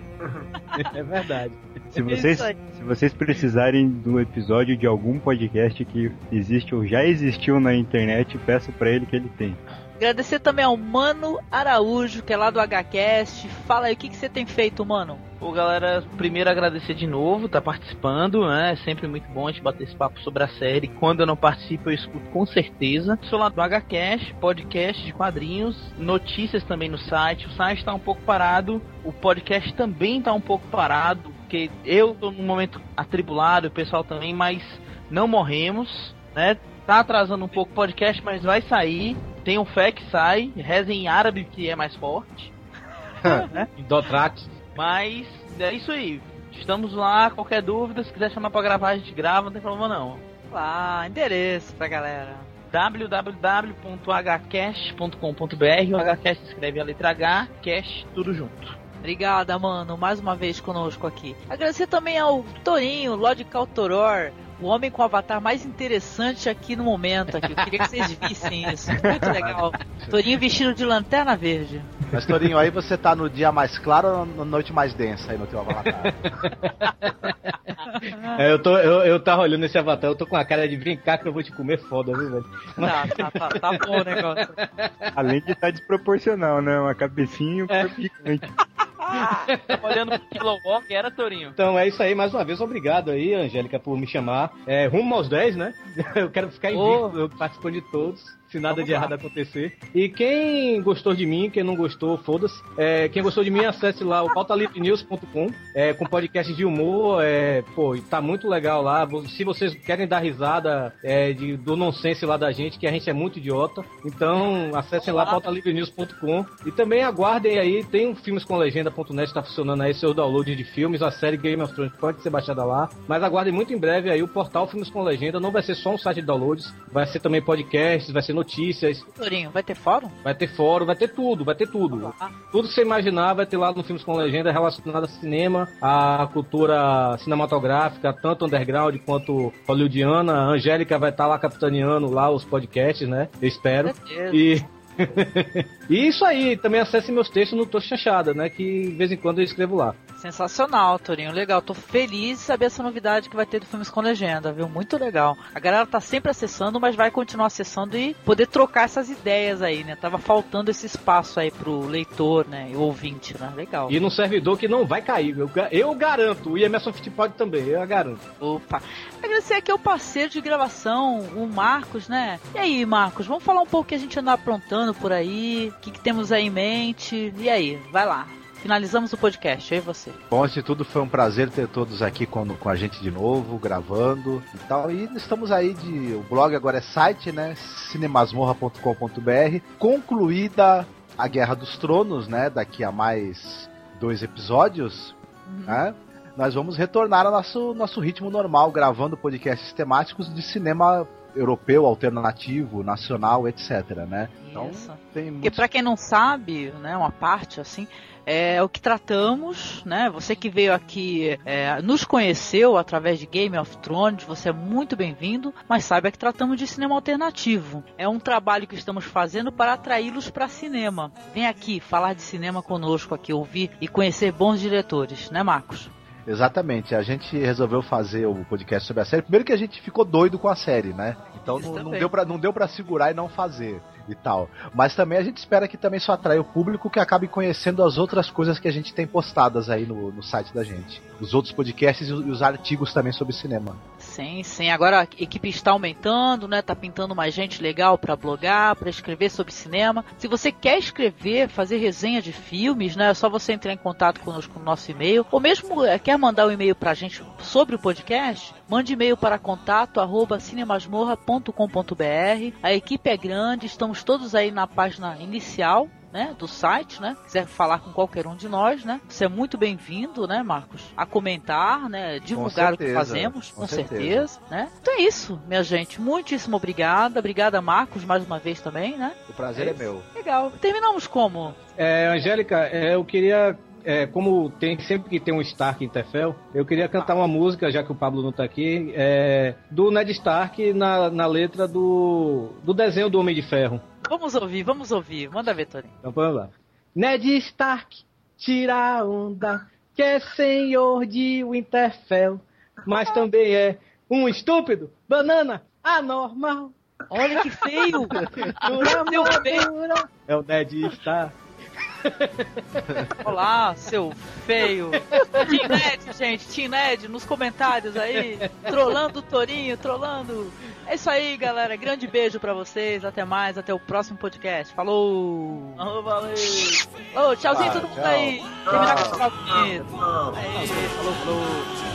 É verdade. Se vocês precisarem do episódio de algum podcast que existe ou já existiu na internet, peço pra ele que ele tem. Agradecer também ao Mano Araújo, que é lá do HCast. Fala aí, o que você tem feito, Mano? Pô, galera, primeiro agradecer de novo, tá participando, né? É sempre muito bom a gente bater esse papo sobre a série. Quando eu não participo, eu escuto com certeza. Sou lá do HCast, podcast de quadrinhos, notícias também no site. O site tá um pouco parado, o podcast também tá um pouco parado, porque eu tô num momento atribulado, o pessoal também, mas não morremos, né? Tá atrasando um pouco o podcast, mas vai sair. Tem um fé que sai, reza em árabe que é mais forte. Né? Dotrat. Mas é isso aí. Estamos lá, qualquer dúvida, se quiser chamar pra gravar, a gente grava, não tem problema não. Endereço pra galera. www.hcast.com.br. O HCast se escreve a letra H, cast, tudo junto. Obrigada, mano, mais uma vez conosco aqui. Agradecer também ao Torinho, Logical Toror, o homem com o avatar mais interessante aqui no momento. Aqui. Eu queria que vocês vissem isso. Muito legal. Torinho vestido de lanterna verde. Mas, Torinho, aí você tá no dia mais claro ou na noite mais densa aí no teu avatar? Eu tava olhando esse avatar, eu tô com a cara de brincar que eu vou te comer foda, viu, velho? Tá bom o negócio. Além de estar desproporcional, né? Uma cabecinha e um corpo gigante. Tava olhando pro Kilowog, era Torinho. Então é isso aí, mais uma vez, obrigado aí, Angélica, por me chamar. Rumo aos 10, né? Eu quero ficar invicto, eu participo de todos, se nada de errado acontecer. E quem gostou de mim, quem não gostou, foda-se. Quem gostou de mim, acesse lá o pautalivrenews.com, com podcast de humor, tá muito legal lá. Se vocês querem dar risada do nonsense lá da gente, que a gente é muito idiota, então acessem lá pautalivrenews.com. E também aguardem aí, tem um Filmes com Legenda.net, tá funcionando aí seus downloads de filmes, a série Game of Thrones pode ser baixada lá, mas aguardem muito em breve aí o portal Filmes com Legenda. Não vai ser só um site de downloads, vai ser também podcasts, vai ser notícias. Torinho, vai ter fórum? Vai ter fórum, vai ter tudo. Tudo que você imaginar vai ter lá no Filmes com Legenda relacionado a cinema, a cultura cinematográfica, tanto underground quanto hollywoodiana. A Angélica vai estar lá capitaneando lá os podcasts, né? Eu espero. E isso aí, também acesse meus textos no Tô Chanchada, né? Que de vez em quando eu escrevo lá. Sensacional, Torinho. Legal. Tô feliz de saber essa novidade que vai ter do Filmes com Legenda, viu? Muito legal. A galera tá sempre acessando, mas vai continuar acessando e poder trocar essas ideias aí, né? Tava faltando esse espaço aí pro leitor, né? E o ouvinte, né? Legal. E num servidor que não vai cair. Eu garanto. O Emerson Fittipaldi também, eu garanto. Opa. Agradecer aqui ao parceiro de gravação, o Marcos, né? E aí, Marcos, vamos falar um pouco o que a gente anda aprontando por aí, o que temos aí em mente. E aí, vai lá. Finalizamos o podcast, eu e você. Bom, antes de tudo, foi um prazer ter todos aqui com a gente de novo, gravando e tal. E estamos aí o blog agora é site, né? cinemasmorra.com.br. Concluída a Guerra dos Tronos, né? Daqui a mais 2 episódios, né? Nós vamos retornar ao nosso ritmo normal, gravando podcasts temáticos de cinema europeu, alternativo, nacional, etc, né? Então, porque pra quem não sabe, né, uma parte assim, é o que tratamos, né? Você que veio aqui, nos conheceu através de Game of Thrones, você é muito bem-vindo, mas saiba que tratamos de cinema alternativo. É um trabalho que estamos fazendo para atraí-los para cinema. Vem aqui falar de cinema conosco aqui, ouvir e conhecer bons diretores, né, Marcos? Exatamente, a gente resolveu fazer o podcast sobre a série. Primeiro que a gente ficou doido com a série, né? Então não deu pra segurar e não fazer e tal. Mas também a gente espera que também só atraia o público que acabe conhecendo as outras coisas que a gente tem postadas aí no site da gente. Os outros podcasts e os artigos também sobre cinema. Sim. Agora a equipe está aumentando, né? Tá pintando mais gente legal para blogar, para escrever sobre cinema. Se você quer escrever, fazer resenha de filmes, né? É só você entrar em contato conosco no nosso e-mail. Ou mesmo quer mandar um e-mail pra gente sobre o podcast, mande e-mail para contato@cinemasmorra.com.br. A equipe é grande, estamos todos aí na página inicial, né, do site, né? Quiser falar com qualquer um de nós, né? Você é muito bem-vindo, né, Marcos? A comentar, né? Divulgar o que fazemos, com certeza, né? Então é isso, minha gente. Muitíssimo obrigada. Obrigada, Marcos, mais uma vez também, né? O prazer é meu. Legal. Terminamos como? Angélica, eu queria... como sempre que tem um Stark Interfell, eu queria cantar uma música, já que o Pablo não tá aqui, do Ned Stark na letra do desenho do Homem de Ferro. Vamos ouvir. Manda ver, Torinho. Então vamos lá. Ned Stark, tira a onda, que é senhor de Winterfell, mas também é um estúpido, banana, anormal. Olha que feio! É o Ned Stark. Olá, seu feio. Team Ned, gente, Team Ned, nos comentários aí, trolando o Torinho, trolando. É isso aí, galera, grande beijo pra vocês, até mais, até o próximo podcast. Falou! Valeu! Tchauzinho todo mundo aí. Terminar com o tchau bonito. Falou.